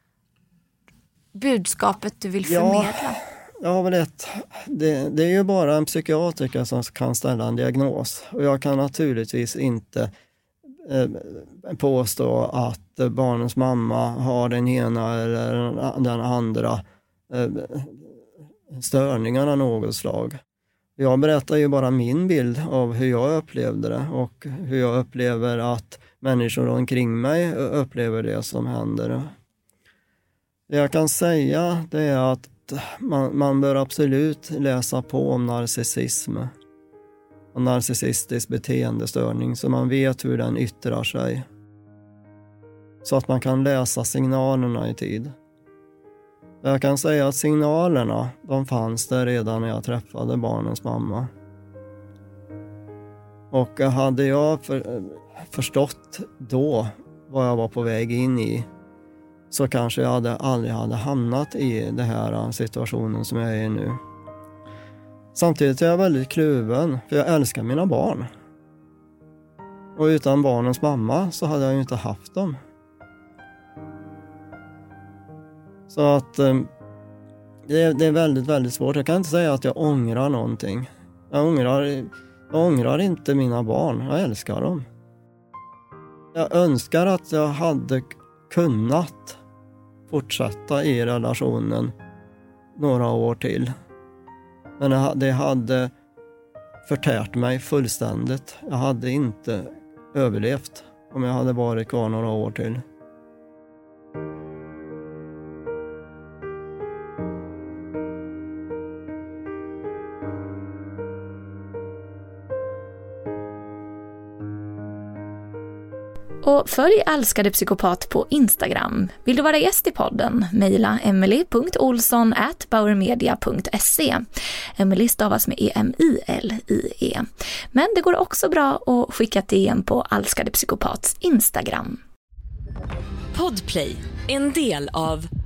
budskapet du vill förmedla? Ja, men det är ju bara en psykiatriker som kan ställa en diagnos. Och jag kan naturligtvis inte påstå att barnens mamma har den ena eller den andra störningarna av något slag. Jag berättar ju bara min bild av hur jag upplevde det och hur jag upplever att människor omkring mig upplever det som händer. Det jag kan säga det är att man bör absolut läsa på om narcissism och narcissistisk beteendestörning så man vet hur den yttrar sig. Så att man kan läsa signalerna i tid. Jag kan säga att signalerna, de fanns där redan när jag träffade barnens mamma. Och hade jag förstått då vad jag var på väg in i så kanske jag aldrig hade hamnat i den här situationen som jag är i nu. Samtidigt är jag väldigt kluven för jag älskar mina barn. Och utan barnens mamma så hade jag ju inte haft dem. Så att det är väldigt, väldigt svårt. Jag kan inte säga att jag ångrar någonting. Jag ångrar inte mina barn. Jag älskar dem. Jag önskar att jag hade kunnat fortsätta i relationen några år till. Men det hade förtärt mig fullständigt. Jag hade inte överlevt om jag hade varit kvar några år till. Och följ Älskade psykopat på Instagram. Vill du vara gäst i podden? Mejla emily.olsson@bauermedia.se. Emily stavas med EMILIE. Men det går också bra att skicka ett DM på Älskade psykopats Instagram. Podplay, en del av